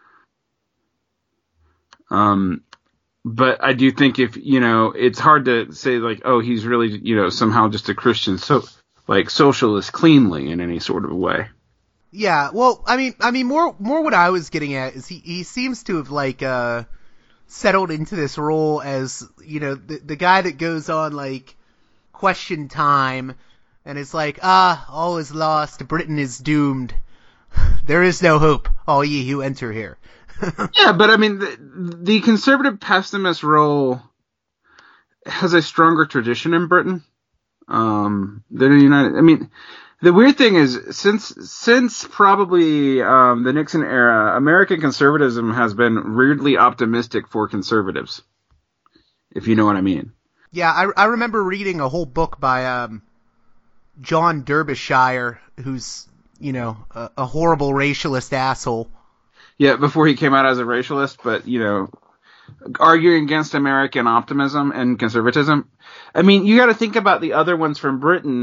But I do think it's hard to say like, oh, he's really, somehow just a Christian, socialist cleanly in any sort of way. Yeah, well, I mean, more what I was getting at is he seems to have settled into this role as, the guy that goes on Question Time and it's all is lost, Britain is doomed. There is no hope, all ye who enter here. Yeah, but I mean, the conservative pessimist role has a stronger tradition in Britain than in the United. I mean, the weird thing is, since probably the Nixon era, American conservatism has been weirdly optimistic for conservatives, if you know what I mean. Yeah, I remember reading a whole book by John Derbyshire, who's a horrible racialist asshole. Yeah, before he came out as a racialist, but, arguing against American optimism and conservatism. I mean, you got to think about the other ones from Britain.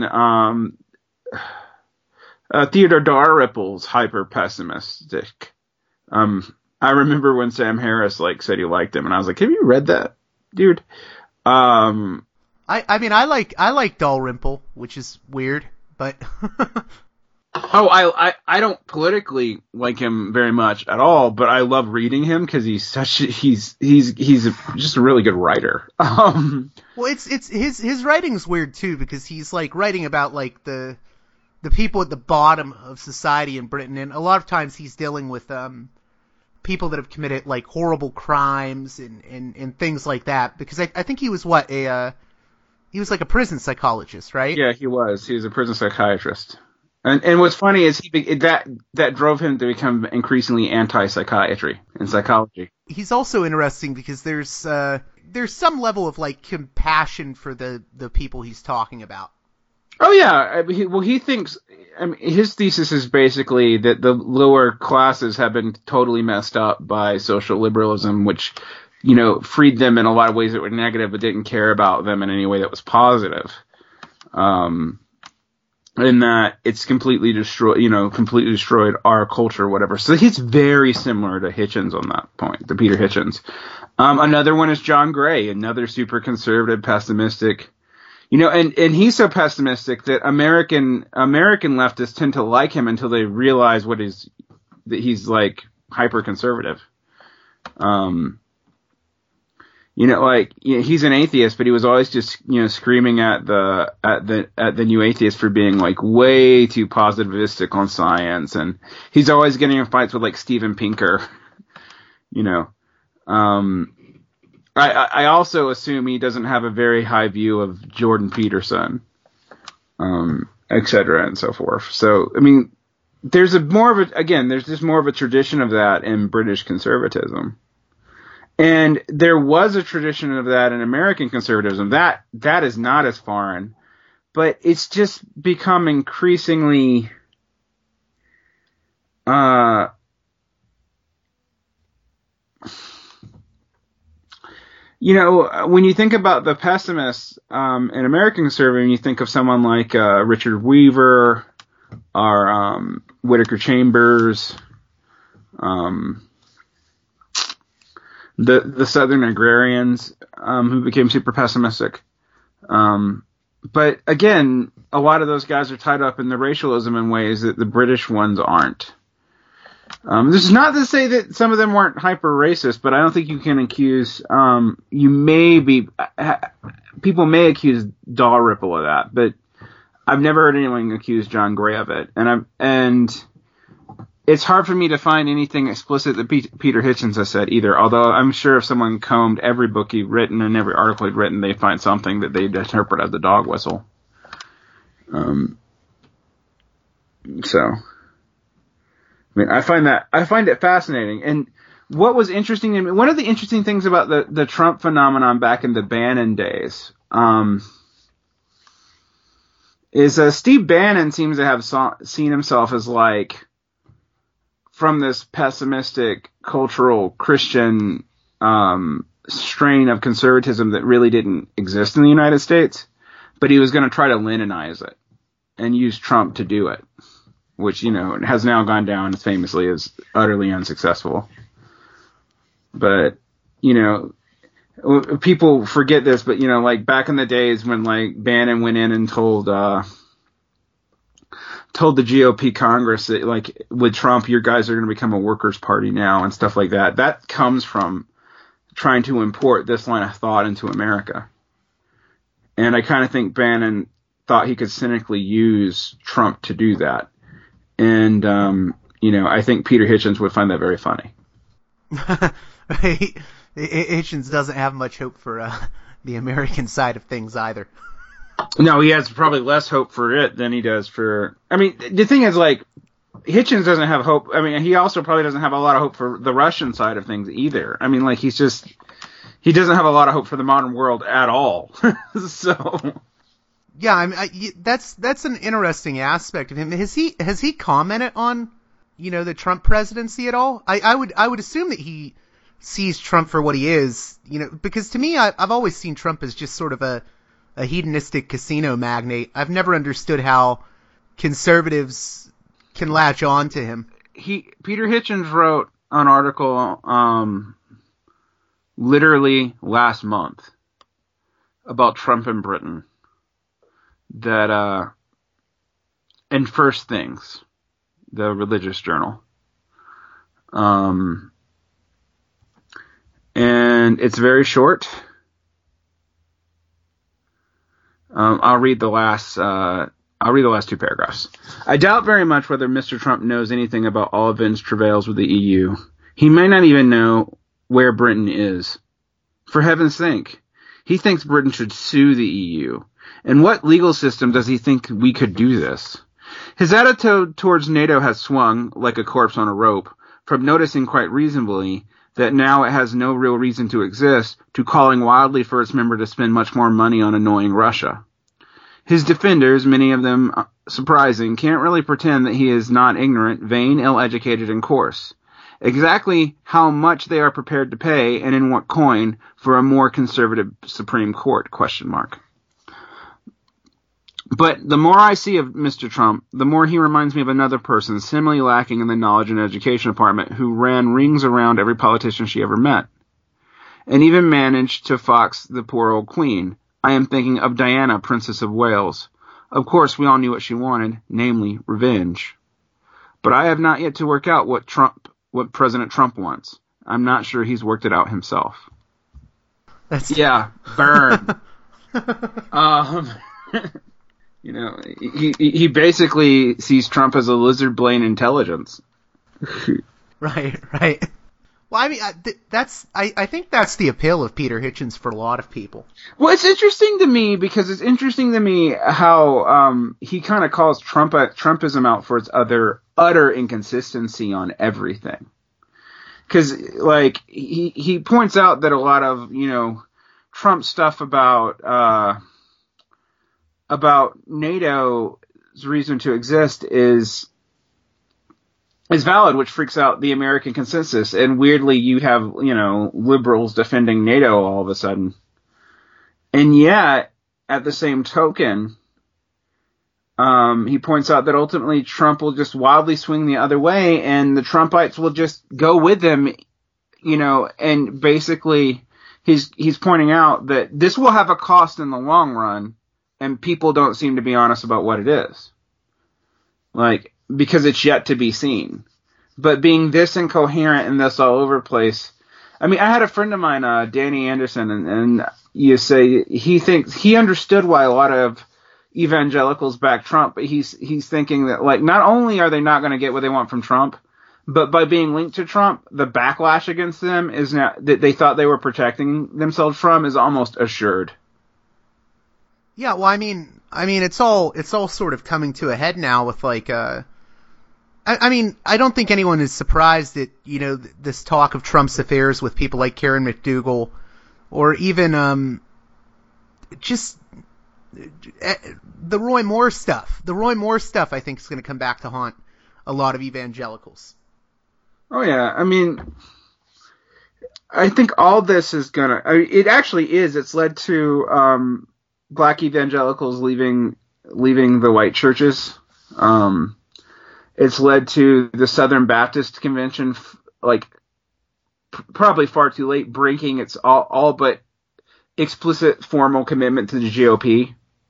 Theodore Dalrymple's hyper pessimistic. I remember when Sam Harris said he liked him, and I was like, "Have you read that, dude?" I mean, I like Dalrymple, which is weird, but. Oh, I don't politically like him very much at all, but I love reading him because he's just a really good writer. Well, it's his writing's weird too, because he's writing about the people at the bottom of society in Britain, and a lot of times he's dealing with people that have committed horrible crimes and things like that. Because I think he was he was a prison psychologist, right? Yeah, he was. He was a prison psychiatrist. And what's funny is that drove him to become increasingly anti-psychiatry and psychology. He's also interesting because there's some level of compassion for the people he's talking about. Oh yeah, he thinks. I mean, his thesis is basically that the lower classes have been totally messed up by social liberalism, which freed them in a lot of ways that were negative, but didn't care about them in any way that was positive. And that it's completely destroyed our culture, whatever. So he's very similar to Hitchens on that point, to Peter Hitchens. Another one is John Gray, another super conservative, pessimistic, and he's so pessimistic that American leftists tend to like him until they realize that he's hyper conservative. He's an atheist, but he was always just, screaming at the new atheists for being way too positivistic on science. And he's always getting in fights with Steven Pinker, I also assume he doesn't have a very high view of Jordan Peterson, et cetera, and so forth. So, I mean, there's just more of a tradition of that in British conservatism. And there was a tradition of that in American conservatism. That is not as foreign, but it's just become increasingly, when you think about the pessimists in American conservatism, you think of someone like Richard Weaver or Whittaker Chambers, the Southern agrarians who became super pessimistic. But again, a lot of those guys are tied up in the racialism in ways that the British ones aren't. This is not to say that some of them weren't hyper racist, but I don't think you can accuse. People may accuse Dalrymple of that, but I've never heard anyone accuse John Gray of it, and it's hard for me to find anything explicit that Peter Hitchens has said either, although I'm sure if someone combed every book he'd written and every article he'd written, they'd find something that they'd interpret as a dog whistle. So, I mean, I find it fascinating. And what was interesting to me, one of the interesting things about the Trump phenomenon back in the Bannon days, is Steve Bannon seems to have seen himself as like, from this pessimistic cultural Christian strain of conservatism that really didn't exist in the United States, but he was going to try to Leninize it and use Trump to do it, which, you know, has now gone down famously as utterly unsuccessful. But, you know, people forget this, but, you know, like back in the days when like Bannon went in and told the GOP Congress that, like, with Trump, your guys are going to become a workers' party now and stuff like that. That comes from trying to import this line of thought into America. And I kind of think Bannon thought he could cynically use Trump to do that. And, you know, I think Peter Hitchens would find that very funny. Hitchens doesn't have much hope for the American side of things either. No, he has probably less hope for it than he does for... I mean, the thing is, like, Hitchens doesn't have hope. I mean, he also probably doesn't have a lot of hope for the Russian side of things either. I mean, like, he doesn't have a lot of hope for the modern world at all. So... Yeah, I mean, that's an interesting aspect of him. Has he commented on, you know, the Trump presidency at all? I would assume that he sees Trump for what he is, you know, because to me, I've always seen Trump as just sort of a hedonistic casino magnate. I've never understood how conservatives can latch on to him. Peter Hitchens wrote an article, literally last month about Trump in Britain. That, and First Things, the religious journal. And it's very short. I'll read the last two paragraphs. I doubt very much whether Mr. Trump knows anything about all of Vin's travails with the EU. He may not even know where Britain is. For heaven's sake, he thinks Britain should sue the EU. In what legal system does he think we could do this? His attitude towards NATO has swung, like a corpse on a rope, from noticing quite reasonably that now it has no real reason to exist, to calling wildly for its member to spend much more money on annoying Russia. His defenders, many of them surprising, can't really pretend that he is not ignorant, vain, ill-educated, and coarse. Exactly how much they are prepared to pay, and in what coin, for a more conservative Supreme Court, ? But the more I see of Mr. Trump, the more he reminds me of another person similarly lacking in the knowledge and education department who ran rings around every politician she ever met, and even managed to fox the poor old queen. I am thinking of Diana, Princess of Wales. Of course, we all knew what she wanted, namely revenge. But I have not yet to work out what President Trump wants. I'm not sure he's worked it out himself. Yeah, burn. You know, he basically sees Trump as a lizard brain intelligence. Right. Well, I mean, I think that's the appeal of Peter Hitchens for a lot of people. Well, it's interesting to me because it's interesting to me how he kind of calls Trumpism out for its utter inconsistency on everything. Because, like, he points out that a lot of, you know, Trump stuff about NATO's reason to exist is valid, which freaks out the American consensus. And weirdly, you have, you know, liberals defending NATO all of a sudden. And yet, at the same token, he points out that ultimately Trump will just wildly swing the other way, and the Trumpites will just go with him, you know, and basically he's pointing out that this will have a cost in the long run, and people don't seem to be honest about what it is. Like, because it's yet to be seen. But being this incoherent and this all over the place, I mean, I had a friend of mine, Danny Anderson, and you say he thinks he understood why a lot of evangelicals back Trump, but he's thinking that, like, not only are they not going to get what they want from Trump, but by being linked to Trump, the backlash against them is now that they thought they were protecting themselves from is almost assured. Yeah, well, I mean, it's all sort of coming to a head now with, like, I mean, I don't think anyone is surprised at, this talk of Trump's affairs with people like Karen McDougal, or even just the Roy Moore stuff. The Roy Moore stuff, I think, is going to come back to haunt a lot of evangelicals. Oh, yeah. I mean, I think all this is going to... it actually is. It's led to black evangelicals leaving the white churches. It's led to the Southern Baptist Convention, probably far too late, breaking its all but explicit formal commitment to the GOP.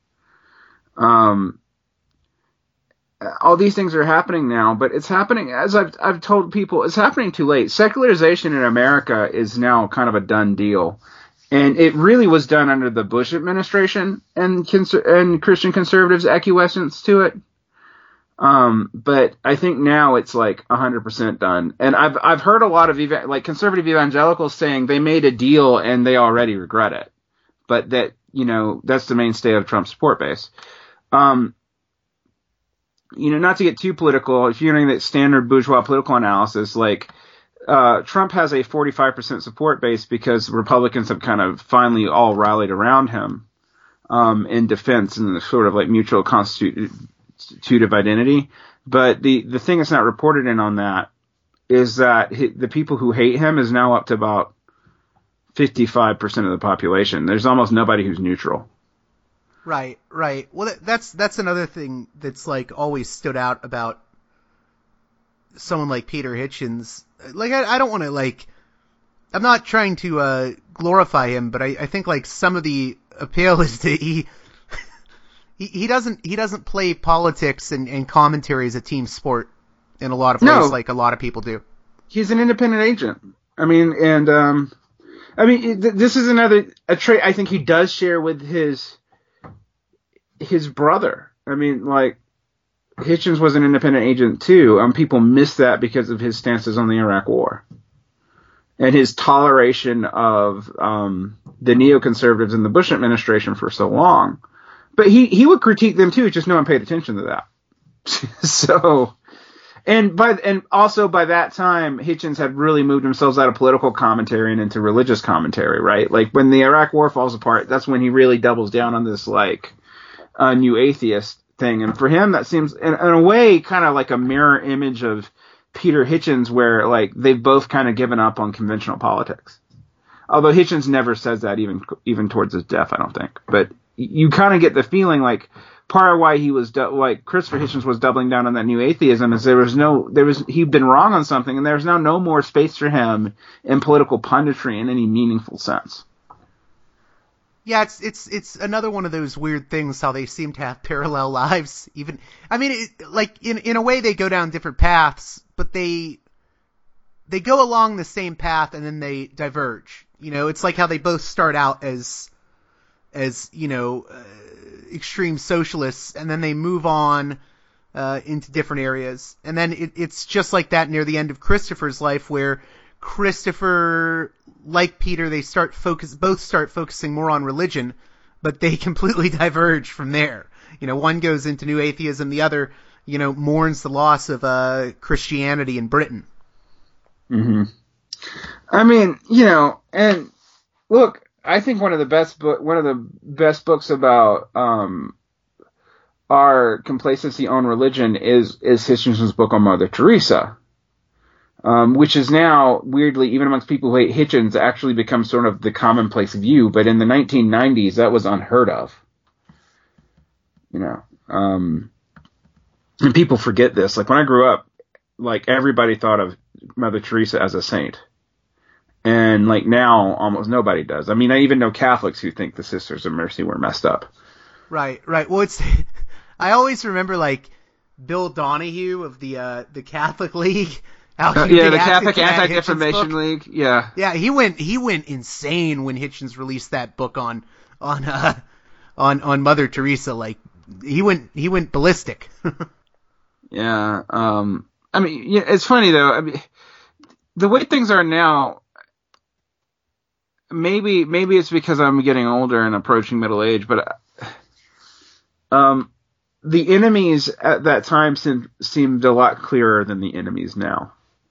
All these things are happening now, but it's happening, as I've told people, it's happening too late. Secularization in America is now kind of a done deal. And it really was done under the Bush administration and Christian conservatives' acquiescence to it. But I think now it's 100% done. And I've heard a lot of conservative evangelicals saying they made a deal and they already regret it. But that, that's the mainstay of Trump's support base. Not to get too political, if you're doing that standard bourgeois political analysis, Trump has a 45% support base because Republicans have kind of finally all rallied around him, in defense and the sort of mutual constitutive identity. But the thing that's not reported in on that is that the people who hate him is now up to about 55% of the population. There's almost nobody who's neutral. Right. Well, that's another thing that's always stood out about someone like Peter Hitchens. I don't want to I'm not trying to glorify him, but I think some of the appeal is that he doesn't play politics and commentary as a team sport in a lot of ways like a lot of people do. He's an independent agent. This is a trait I think he does share with his brother. Hitchens was an independent agent too. People miss that because of his stances on the Iraq War and his toleration of the neoconservatives in the Bush administration for so long. But he would critique them too, just no one paid attention to that. So, and also by that time, Hitchens had really moved themselves out of political commentary and into religious commentary, right? When the Iraq War falls apart, that's when he really doubles down on this new atheist thing. And for him, that seems in a way kind of like a mirror image of Peter Hitchens, where they've both kind of given up on conventional politics. Although Hitchens never says that even towards his death, I don't think. But you kind of get the feeling part of why he was Christopher Hitchens was doubling down on that new atheism is he'd been wrong on something, and there's now no more space for him in political punditry in any meaningful sense. Yeah, it's another one of those weird things how they seem to have parallel lives. Even in a way they go down different paths, but they go along the same path and then they diverge. It's like how they both start out as extreme socialists, and then they move on into different areas. And then it's just like that near the end of Christopher's life, where Christopher, like Peter, they both start focusing more on religion, but they completely diverge from there. One goes into new atheism, the other, mourns the loss of Christianity in Britain. Mm-hmm. And look, I think one of the best books about our complacency on religion is Hitchens' book on Mother Teresa, which is now weirdly, even amongst people who hate Hitchens, actually become sort of the commonplace view. But in the 1990s, that was unheard of. And people forget this. When I grew up, everybody thought of Mother Teresa as a saint. And now almost nobody does. I even know Catholics who think the Sisters of Mercy were messed up. Right. Well, I always remember Bill Donahue of the Catholic League. The Catholic Anti-Defamation League. Yeah. Yeah, he went insane when Hitchens released that book on Mother Teresa. He went ballistic. Yeah. It's funny though. The way things are now. Maybe it's because I'm getting older and approaching middle age, but the enemies at that time seemed a lot clearer than the enemies now.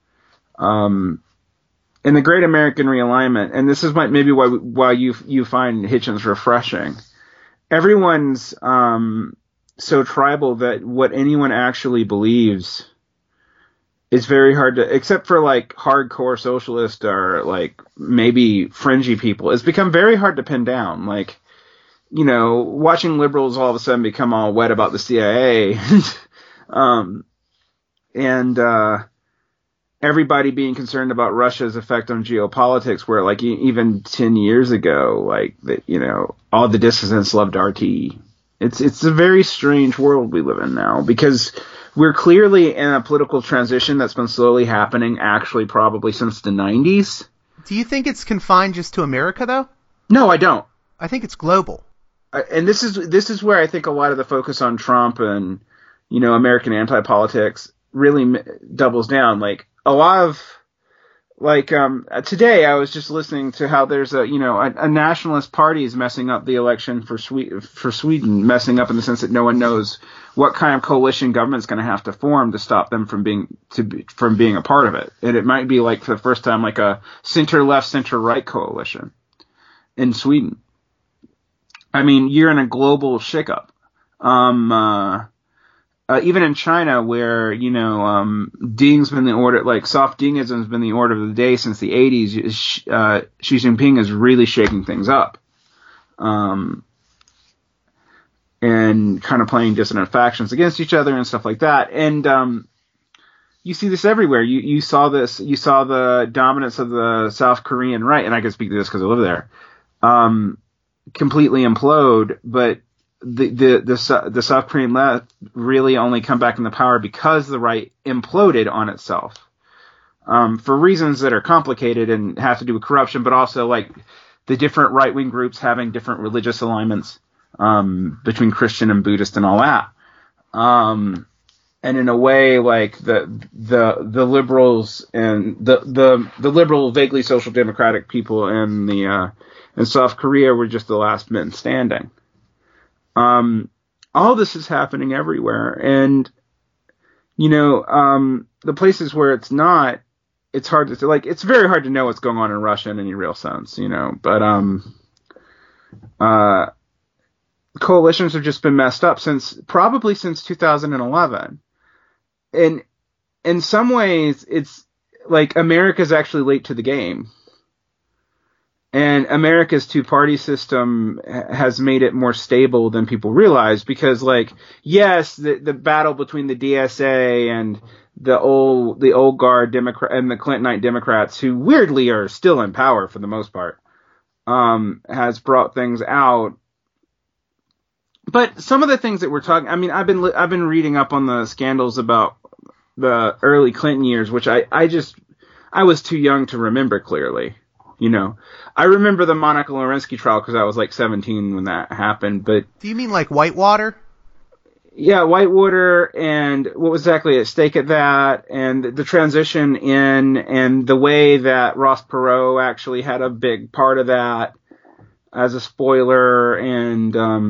In the Great American Realignment, and this is maybe why you find Hitchens refreshing. Everyone's so tribal that what anyone actually believes is very hard to, except for like hardcore socialist or like maybe fringy people, it's become very hard to pin down. Like, you know, watching liberals all of a sudden become all wet about the CIA, and everybody being concerned about Russia's effect on geopolitics, where like even 10 years ago, like that, you know, all the dissidents loved RT. It's a very strange world we live in now, because we're clearly in a political transition that's been slowly happening, actually probably since the 90s. Do you think it's confined just to America, though? No, I don't. I think it's global. And this is where I think a lot of the focus on Trump and, you know, American anti-politics really doubles down. Like a lot of, like, today I was just listening to how there's a nationalist party is messing up the election for Sweden, messing up in the sense that no one knows what kind of coalition government's going to have to form to stop them from being a part of it. And it might be like for the first time like a center-left, center-right coalition in Sweden. I mean, you're in a global shakeup. Even in China, where, you know, Ding's been the order, like soft Dingism has been the order of the day since the 80s, Xi Jinping is really shaking things up. And kind of playing dissident factions against each other and stuff like that. And you see this everywhere. You saw the dominance of the South Korean right, and I can speak to this because I live there, completely implode, but the South Korean left really only come back into power because the right imploded on itself, for reasons that are complicated and have to do with corruption, but also like the different right-wing groups having different religious alignments, between Christian and Buddhist and all that. And in a way, like the liberals and the liberal, vaguely social democratic people in South Korea were just the last men standing. All this is happening everywhere, and you know, the places where it's not, it's hard to, like, it's very hard to know what's going on in Russia in any real sense, you know. But coalitions have just been messed up probably since 2011, and in some ways, it's like America's actually late to the game. And America's two-party system has made it more stable than people realize, because, like, yes, the battle between the DSA and the old guard Democrat and the Clintonite Democrats, who weirdly are still in power for the most part, has brought things out. But some of the things that we're talking, I mean, I've been reading up on the scandals about the early Clinton years, which I was too young to remember clearly. You know, I remember the Monica Lewinsky trial because I was like 17 when that happened. But do you mean like Whitewater? Yeah, Whitewater, and what was exactly at stake at that, and the transition in, and the way that Ross Perot actually had a big part of that as a spoiler, and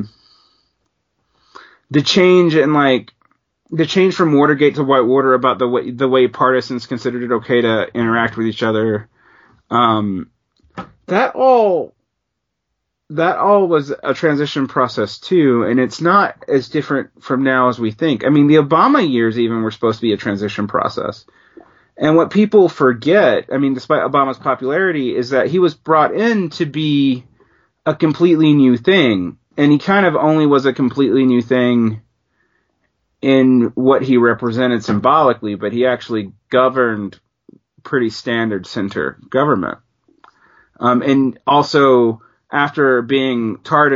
the change from Watergate to Whitewater about the way partisans considered it okay to interact with each other. That all was a transition process too, and it's not as different from now as we think. I mean, the Obama years even were supposed to be a transition process. And what people forget, I mean, despite Obama's popularity, is that he was brought in to be a completely new thing. And he kind of only was a completely new thing in what he represented symbolically, but he actually governed pretty standard center government. And also, after being tarred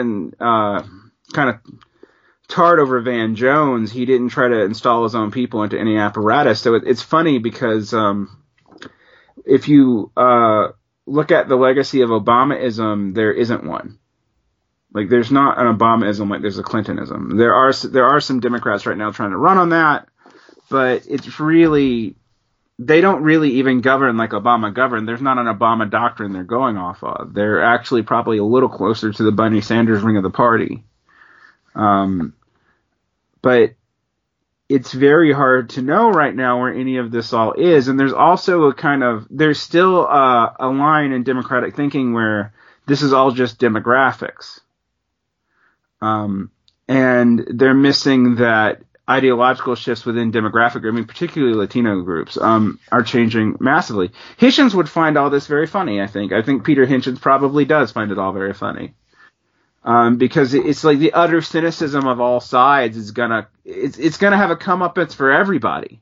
over Van Jones, he didn't try to install his own people into any apparatus. So it's funny because if you look at the legacy of Obamaism, there isn't one. Like, there's not an Obamaism like there's a Clintonism. There are some Democrats right now trying to run on that, but it's really, they don't really even govern like Obama governed. There's not an Obama doctrine they're going off of. They're actually probably a little closer to the Bernie Sanders wing of the party. But it's very hard to know right now where any of this all is. And there's also there's still a line in democratic thinking where this is all just demographics. And they're missing that ideological shifts within demographic, particularly Latino groups, are changing massively. Hitchens would find all this very funny, I think. I think Peter Hitchens probably does find it all very funny. Because it's like the utter cynicism of all sides is gonna have a comeuppance for everybody.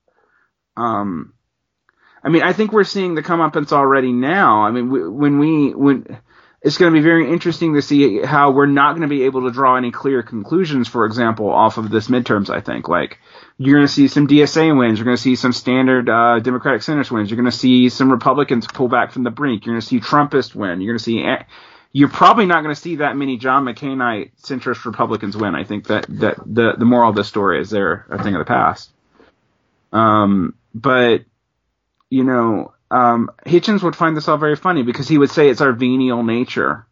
I think we're seeing the comeuppance already now. When it's going to be very interesting to see how we're not going to be able to draw any clear conclusions, for example, off of this midterms. I think you're going to see some DSA wins, you're going to see some standard Democratic senators wins, you're going to see some Republicans pull back from the brink, you're going to see Trumpists win, you're probably not going to see that many John McCainite centrist Republicans win. I think that the moral of the story is they're a thing of the past. But Hitchens would find this all very funny because he would say it's our venial nature,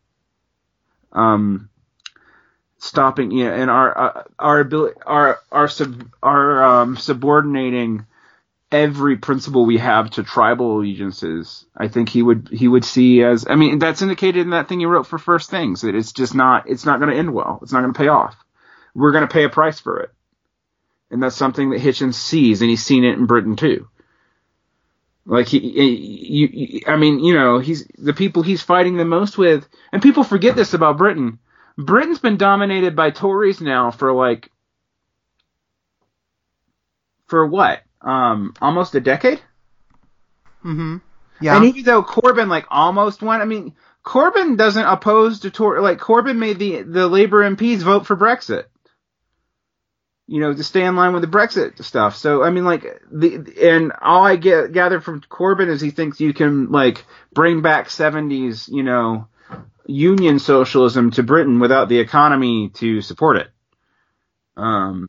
stopping, and our ability, subordinating every principle we have to tribal allegiances. I think he would see as, that's indicated in that thing he wrote for First Things, that it's not going to end well. It's not going to pay off. We're going to pay a price for it. And that's something that Hitchens sees, and he's seen it in Britain too. Like he's the people he's fighting the most with, and people forget this about Britain. Britain's been dominated by Tories now for what? Almost a decade? Mm-hmm. Yeah. And even though Corbyn almost won, Corbyn doesn't oppose to Tory. Corbyn made the Labour MPs vote for Brexit. To stay in line with the Brexit stuff. So, and all I gather from Corbyn is he thinks you can, bring back 70s, union socialism to Britain without the economy to support it. And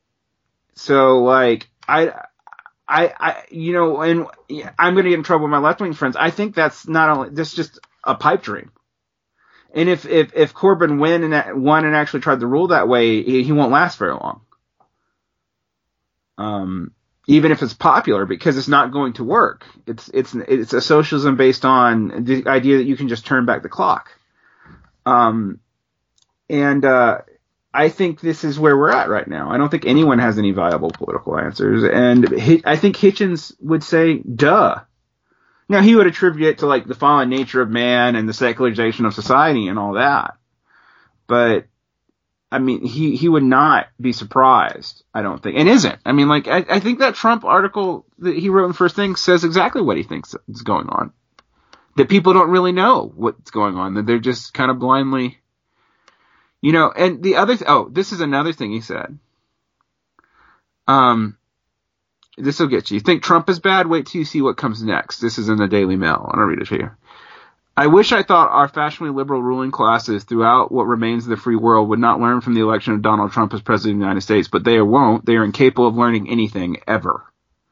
I'm going to get in trouble with my left-wing friends. I think that's just a pipe dream. And if Corbyn won and actually tried to rule that way, he won't last very long. Even if it's popular, because it's not going to work. It's a socialism based on the idea that you can just turn back the clock. I think this is where we're at right now. I don't think anyone has any viable political answers. And I think Hitchens would say, duh. Now, he would attribute it to the fallen nature of man and the secularization of society and all that. But he would not be surprised, I don't think, and isn't. I think that Trump article that he wrote in First Thing says exactly what he thinks is going on. That people don't really know what's going on, that they're just kind of blindly, and the other, this is another thing he said. This will get you. Think Trump is bad? Wait till you see what comes next. This is in the Daily Mail. I'm going to read it to you. I wish I thought our fashionably liberal ruling classes throughout what remains of the free world would not learn from the election of Donald Trump as president of the United States, but they won't. They are incapable of learning anything, ever.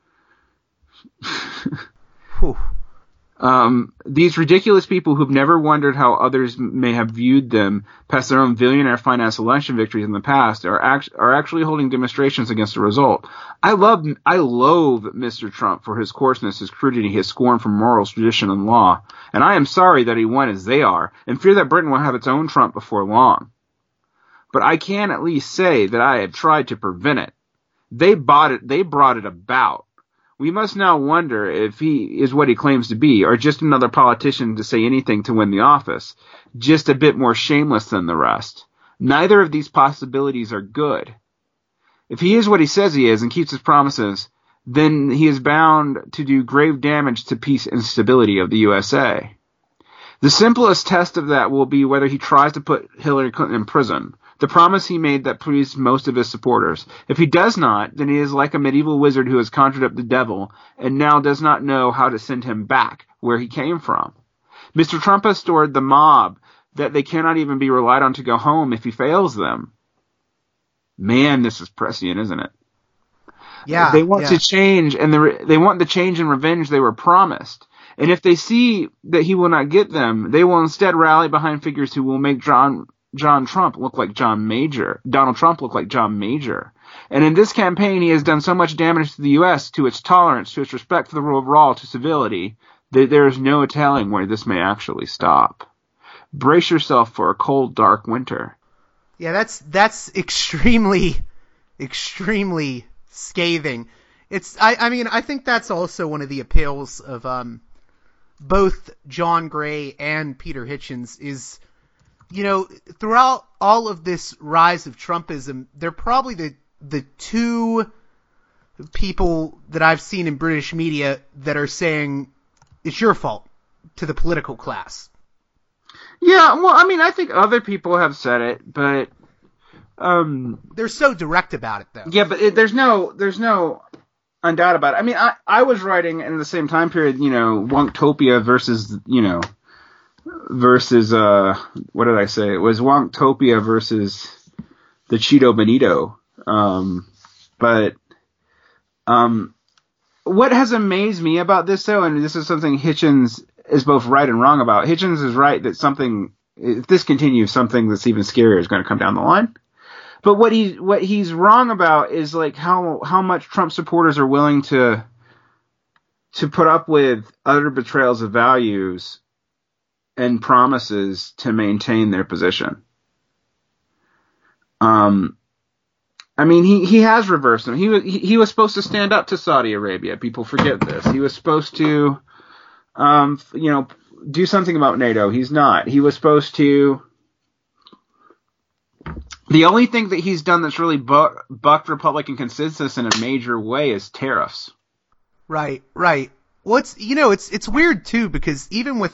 These ridiculous people who've never wondered how others may have viewed them past their own billionaire finance election victories in the past are actually holding demonstrations against the result. I loathe Mr. Trump for his coarseness, his crudity, his scorn for morals, tradition, and law. And I am sorry that he won as they are, and fear that Britain will have its own Trump before long. But I can at least say that I have tried to prevent it. They brought it about. We must now wonder if he is what he claims to be, or just another politician to say anything to win the office, just a bit more shameless than the rest. Neither of these possibilities are good. If he is what he says he is and keeps his promises, then he is bound to do grave damage to peace and stability of the USA. The simplest test of that will be whether he tries to put Hillary Clinton in prison, the promise he made that pleased most of his supporters. If he does not, then he is like a medieval wizard who has conjured up the devil and now does not know how to send him back where he came from. Mr. Trump has stored the mob that they cannot even be relied on to go home if he fails them. Man, this is prescient, isn't it? Yeah. They want to change, and they want the change and revenge they were promised. And if they see that he will not get them, they will instead rally behind figures who will make Donald Trump look like John Major. And in this campaign, he has done so much damage to the U.S., to its tolerance, to its respect for the rule of law, to civility, that there is no telling where this may actually stop. Brace yourself for a cold, dark winter. Yeah, that's extremely, extremely scathing. I mean, I think that's also one of the appeals of both John Gray and Peter Hitchens is, you know, throughout all of this rise of Trumpism, they're probably the two people that I've seen in British media that are saying it's your fault to the political class. Yeah, well, I mean, I think other people have said it, but they're so direct about it, though. Yeah, but there's no undoubt about it. I mean, I was writing in the same time period, you know, Wonktopia versus what did I say? It was Wonktopia versus the Cheeto Bonito. But what has amazed me about this, though, and this is something Hitchens is both right and wrong about. Hitchens is right that if this continues, something that's even scarier is going to come down the line. But what he's wrong about is like how much Trump supporters are willing to put up with utter betrayals of values and promises to maintain their position. I mean, he has reversed them. He was supposed to stand up to Saudi Arabia. People forget this. He was supposed to, do something about NATO. He's not. He was supposed to. The only thing that he's done that's really bucked Republican consensus in a major way is tariffs. Right. Well, it's weird too, because even with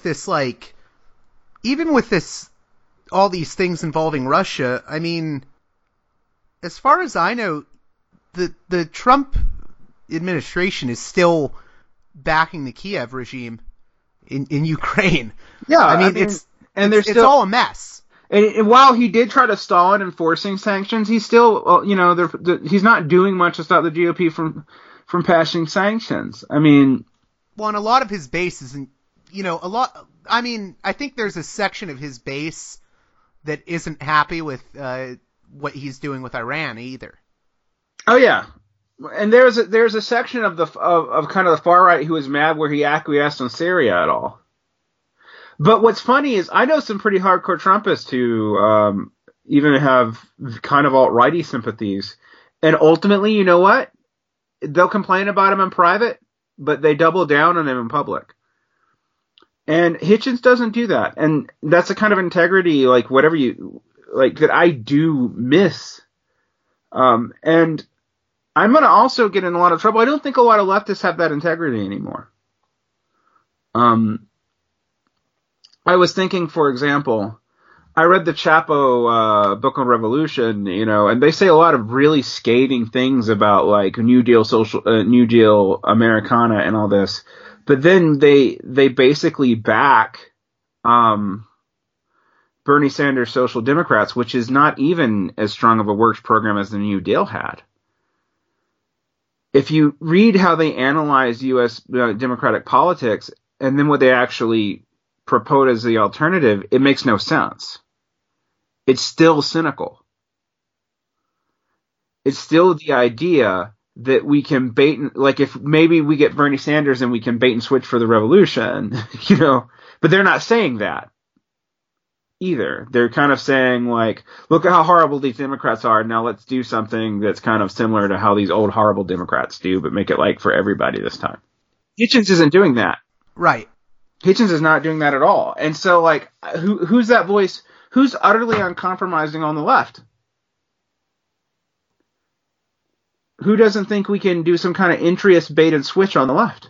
all these things involving Russia, I mean, as far as I know, the Trump administration is still backing the Kiev regime in Ukraine. Yeah, I mean it's all a mess. And while he did try to stall in enforcing sanctions, he's still, he's not doing much to stop the GOP from passing sanctions. I mean, well, and a lot of his base isn't, I mean, I think there's a section of his base that isn't happy with what he's doing with Iran either. Oh yeah, and there's a section of of kind of the far right who is mad where he acquiesced on Syria at all. But what's funny is I know some pretty hardcore Trumpists who even have kind of alt-righty sympathies. And ultimately, you know what? They'll complain about him in private, but they double down on him in public. And Hitchens doesn't do that. And that's a kind of integrity, like whatever that I do miss. And I'm going to also get in a lot of trouble. I don't think a lot of leftists have that integrity anymore. I was thinking, for example, I read the Chapo book on revolution, and they say a lot of really scathing things about like New Deal Americana and all this, but then they basically back Bernie Sanders' Social Democrats, which is not even as strong of a works program as the New Deal had. If you read how they analyze U.S. Democratic politics and then what they actually propose as the alternative, it makes no sense. It's still cynical. It's still the idea that we can if maybe we get Bernie Sanders and we can bait and switch for the revolution, but they're not saying that either. They're kind of saying like, look at how horrible these Democrats are. Now let's do something that's kind of similar to how these old horrible Democrats do, but make it like for everybody this time. Hitchens isn't doing that. Right. Hitchens is not doing that at all. And so, like, who's that voice? Who's utterly uncompromising on the left? Who doesn't think we can do some kind of interest bait and switch on the left?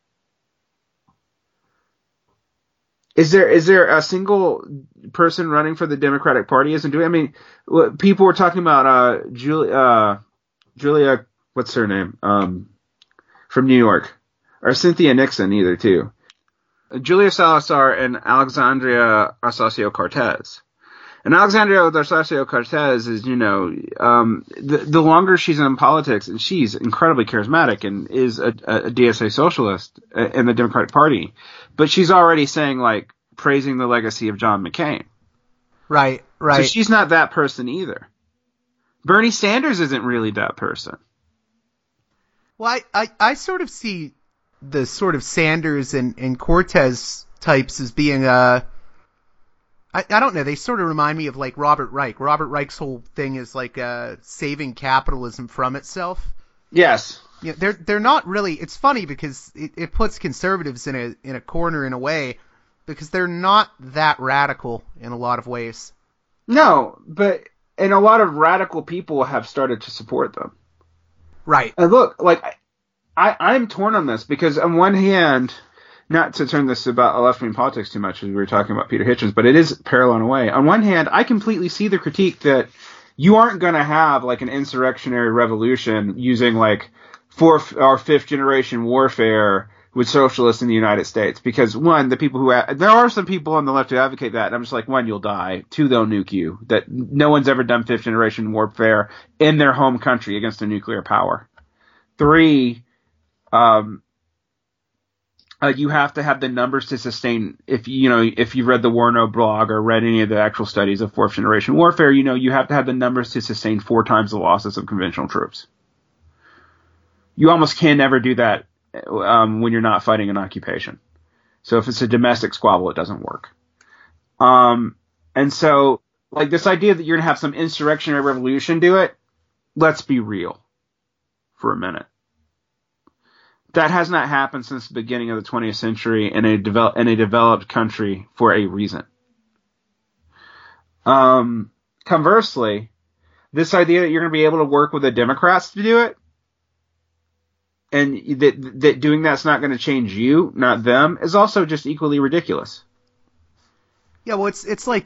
Is there a single person running for the Democratic Party isn't doing? I mean, people were talking about Julia, what's her name? From New York, or Cynthia Nixon, either too. Julia Salazar and Alexandria Ocasio-Cortez. And Alexandria Ocasio-Cortez is, the longer she's in politics, and she's incredibly charismatic and is a DSA socialist in the Democratic Party, but she's already saying, like, praising the legacy of John McCain. Right. So she's not that person either. Bernie Sanders isn't really that person. Well, I sort of see the sort of Sanders and Cortez types as being I don't know, they sort of remind me of like Robert Reich. Robert Reich's whole thing is like saving capitalism from itself. Yes. Yeah, they're not really. It's funny because it puts conservatives in a corner in a way, because they're not that radical in a lot of ways. No, but and a lot of radical people have started to support them. Right. And look, like I'm torn on this because on one hand, not to turn this about left-wing politics too much as we were talking about Peter Hitchens, but it is parallel in a way. On one hand, I completely see the critique that you aren't going to have like an insurrectionary revolution using like fourth or fifth generation warfare with socialists in the United States. Because one, the people who, there are some people on the left who advocate that, and I'm just like, one, you'll die. Two, they'll nuke you. That no one's ever done fifth generation warfare in their home country against a nuclear power. Three, you have to have the numbers to sustain, if you've read the Warno blog or read any of the actual studies of fourth generation warfare, you have to have the numbers to sustain 4 times the losses of conventional troops. You almost can never do that when you're not fighting an occupation. So if it's a domestic squabble, it doesn't work. And so, like, this idea that you're going to have some insurrectionary revolution do it, let's be real for a minute. That has not happened since the beginning of the 20th century in a developed country for a reason. Conversely, this idea that you're going to be able to work with the Democrats to do it, and that doing that's not going to change you, not them, is also just equally ridiculous. Yeah, well, it's like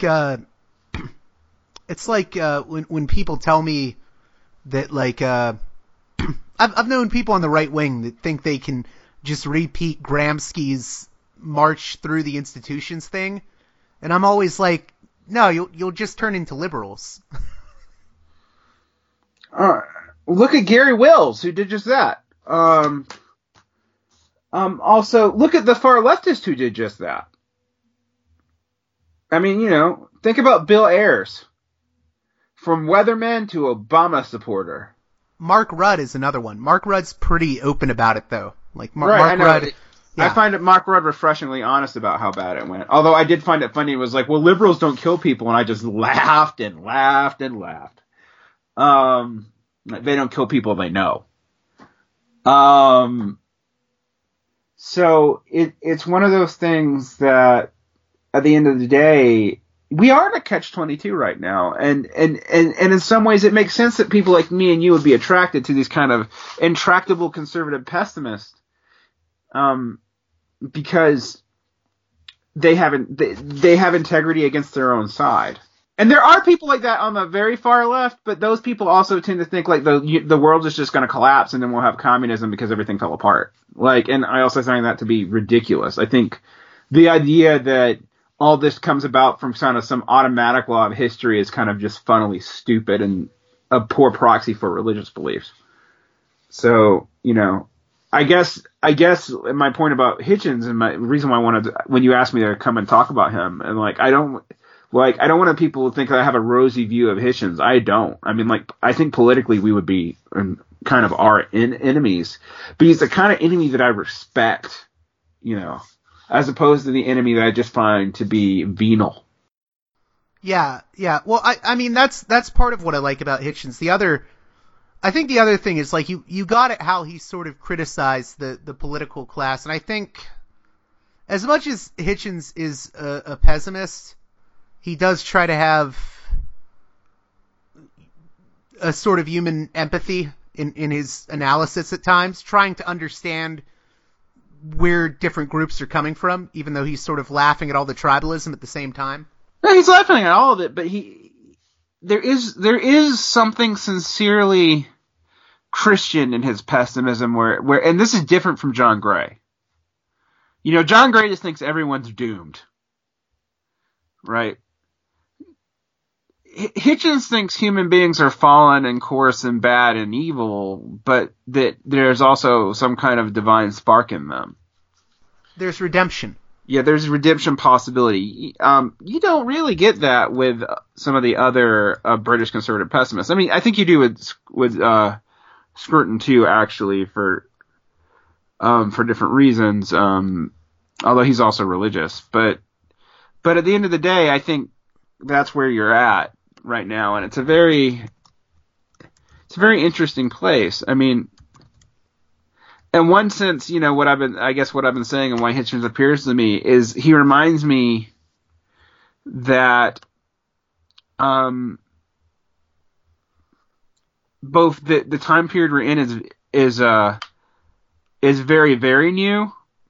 when people tell me that like I've known people on the right wing that think they can just repeat Gramsci's march through the institutions thing, and I'm always like, no, you'll just turn into liberals. Look at Gary Wills, who did just that. Also, look at the far leftists who did just that. I mean, think about Bill Ayers. From weatherman to Obama supporter. Mark Rudd is another one. Mark Rudd's pretty open about it, though. Like Mark Rudd. Yeah. I find Mark Rudd refreshingly honest about how bad it went. Although I did find it funny. It was like, well, liberals don't kill people, and I just laughed and laughed and laughed. They don't kill people they know. So it's one of those things that at the end of the day, we are in a catch-22 right now. And in some ways it makes sense that people like me and you would be attracted to these kind of intractable conservative pessimists. Because they have integrity against their own side. And there are people like that on the very far left, but those people also tend to think like the world is just going to collapse and then we'll have communism because everything fell apart. Like, and I also find that to be ridiculous. I think the idea that all this comes about from kind of some automatic law of history is kind of just funnily stupid and a poor proxy for religious beliefs. So, I guess my point about Hitchens and my reason why I wanted to, when you asked me to come and talk about him, and I don't want people to think that I have a rosy view of Hitchens. I don't. I mean, I think politically we would be kind of our enemies, but he's the kind of enemy that I respect, as opposed to the enemy that I just find to be venal. Yeah. Well, I mean, that's part of what I like about Hitchens. I think the other thing is, like, you got it how he sort of criticized the political class, and I think as much as Hitchens is a pessimist, he does try to have a sort of human empathy in his analysis at times, trying to understand where different groups are coming from, even though he's sort of laughing at all the tribalism at the same time. No, he's laughing at all of it, but there is something sincerely Christian in his pessimism where and this is different from John Gray. John Gray just thinks everyone's doomed. Right? Hitchens thinks human beings are fallen and coarse and bad and evil, but that there's also some kind of divine spark in them. There's redemption. Yeah, there's redemption possibility. You don't really get that with some of the other British conservative pessimists. I mean, I think you do with Scruton too, actually, for different reasons. Although he's also religious, but at the end of the day, I think that's where you're at right now, and it's a very interesting place. I mean, in one sense, you know, what I've been saying and why Hitchens appears to me is he reminds me that both the time period we're in is very, very new.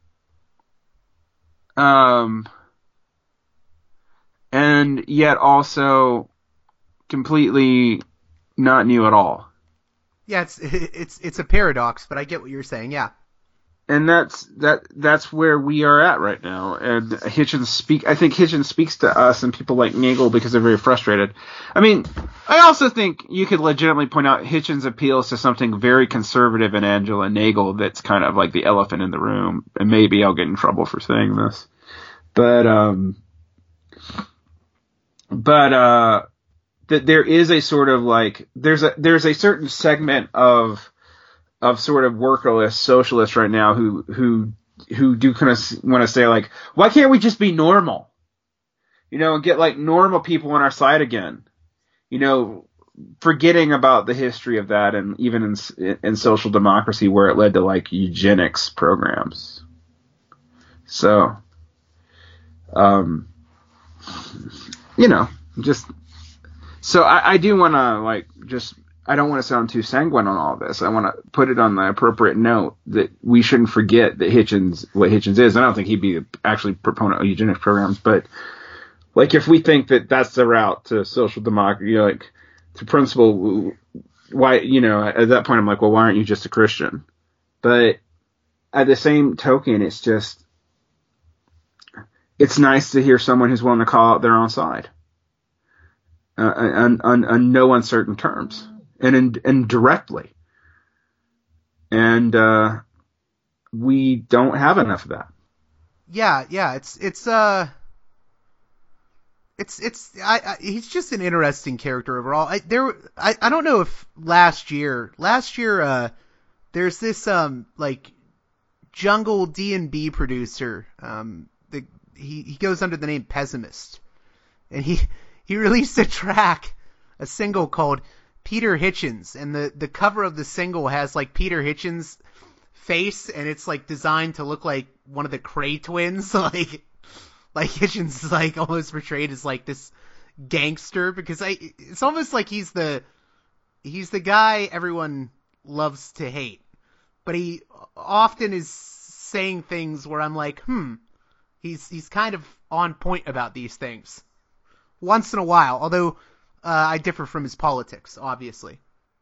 And yet also completely not new at all. Yeah, it's a paradox, but I get what you're saying. Yeah, and that's where we are at right now. And I think Hitchens speaks to us and people like Nagel because they're very frustrated. I mean, I also think you could legitimately point out Hitchens appeals to something very conservative in Angela Nagel that's kind of like the elephant in the room. And maybe I'll get in trouble for saying this, but that there is a sort of like there's a certain segment of sort of workerless socialists right now who do kind of want to say like, why can't we just be normal, you know, and get like normal people on our side again, you know, forgetting about the history of that, and even in social democracy where it led to like eugenics programs. So, you know, just. So I do want to I don't want to sound too sanguine on all this. I want to put it on the appropriate note that we shouldn't forget that what Hitchens is. I don't think he'd be actually proponent of eugenics programs, but like if we think that that's the route to social democracy, you know, like to principle, why, you know, at that point I'm like, well, why aren't you just a Christian? But at the same token, it's nice to hear someone who's willing to call out their own side. On no uncertain terms, and directly, and we don't have enough of that. Yeah, he's just an interesting character overall. I don't know if last year there's this like jungle D&B producer, he goes under the name Pessimist, and he released a single called Peter Hitchens, and the cover of the single has like Peter Hitchens' face, and it's like designed to look like one of the Cray twins, like Hitchens is like almost portrayed as like this gangster, because it's almost like he's the guy everyone loves to hate, but he often is saying things where I'm like, he's kind of on point about these things. Once in a while, although I differ from his politics, obviously.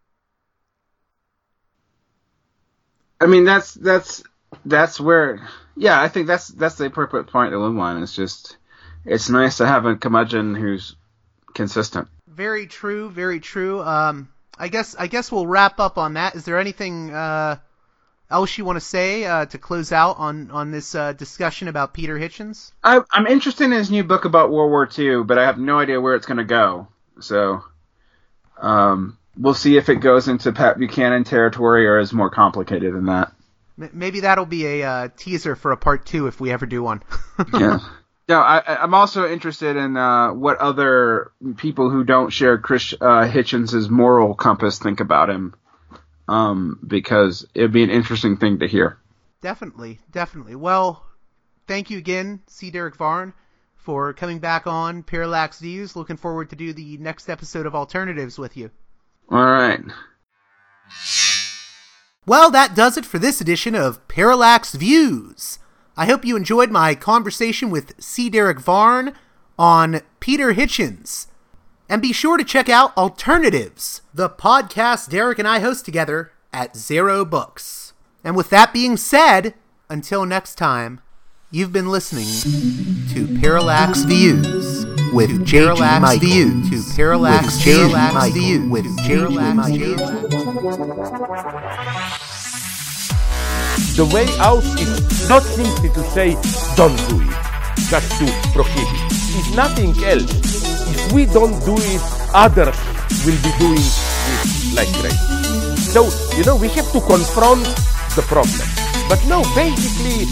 I mean, that's where, yeah, I think that's the appropriate point to live on. It's just, it's nice to have a curmudgeon who's consistent. Very true, very true. I guess we'll wrap up on that. Is there anything else you want to say to close out on this discussion about Peter Hitchens? I'm interested in his new book about World War II, but I have no idea where it's going to go. So we'll see if it goes into Pat Buchanan territory or is more complicated than that. Maybe that'll be a teaser for a part 2 if we ever do one. Yeah. No, I'm also interested in what other people who don't share Hitchens' moral compass think about him. Because it'd be an interesting thing to hear. Definitely. Well, thank you again, C. Derek Varn, for coming back on Parallax Views. Looking forward to do the next episode of Alternatives with you. All right. Well, that does it for this edition of Parallax Views. I hope you enjoyed my conversation with C. Derek Varn on Peter Hitchens. And be sure to check out Alternatives, the podcast Derek and I host together at Zero Books. And with that being said, until next time, you've been listening to Parallax Views with Parallax Views to Parallax Views with Parallax Views. The way out is not simply to say, don't do it, just to prohibit. It's nothing else. If we don't do it, others will be doing it like crazy. So, we have to confront the problem. But no, basically,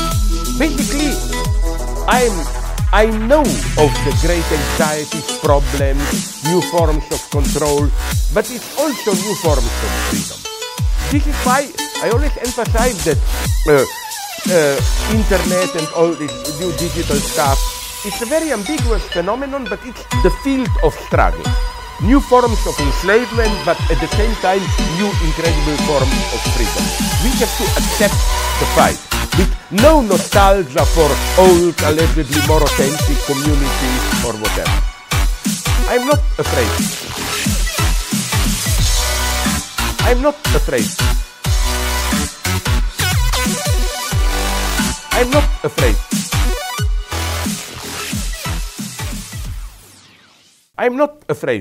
I know of the great anxieties, problems, new forms of control, but it's also new forms of freedom. This is why I always emphasize that internet and all this new digital stuff, it's a very ambiguous phenomenon, but it's the field of struggle. New forms of enslavement, but at the same time, new incredible forms of freedom. We have to accept the fight with no nostalgia for old, allegedly more authentic communities or whatever. I'm not afraid. I'm not afraid. I'm not afraid. I'm not afraid.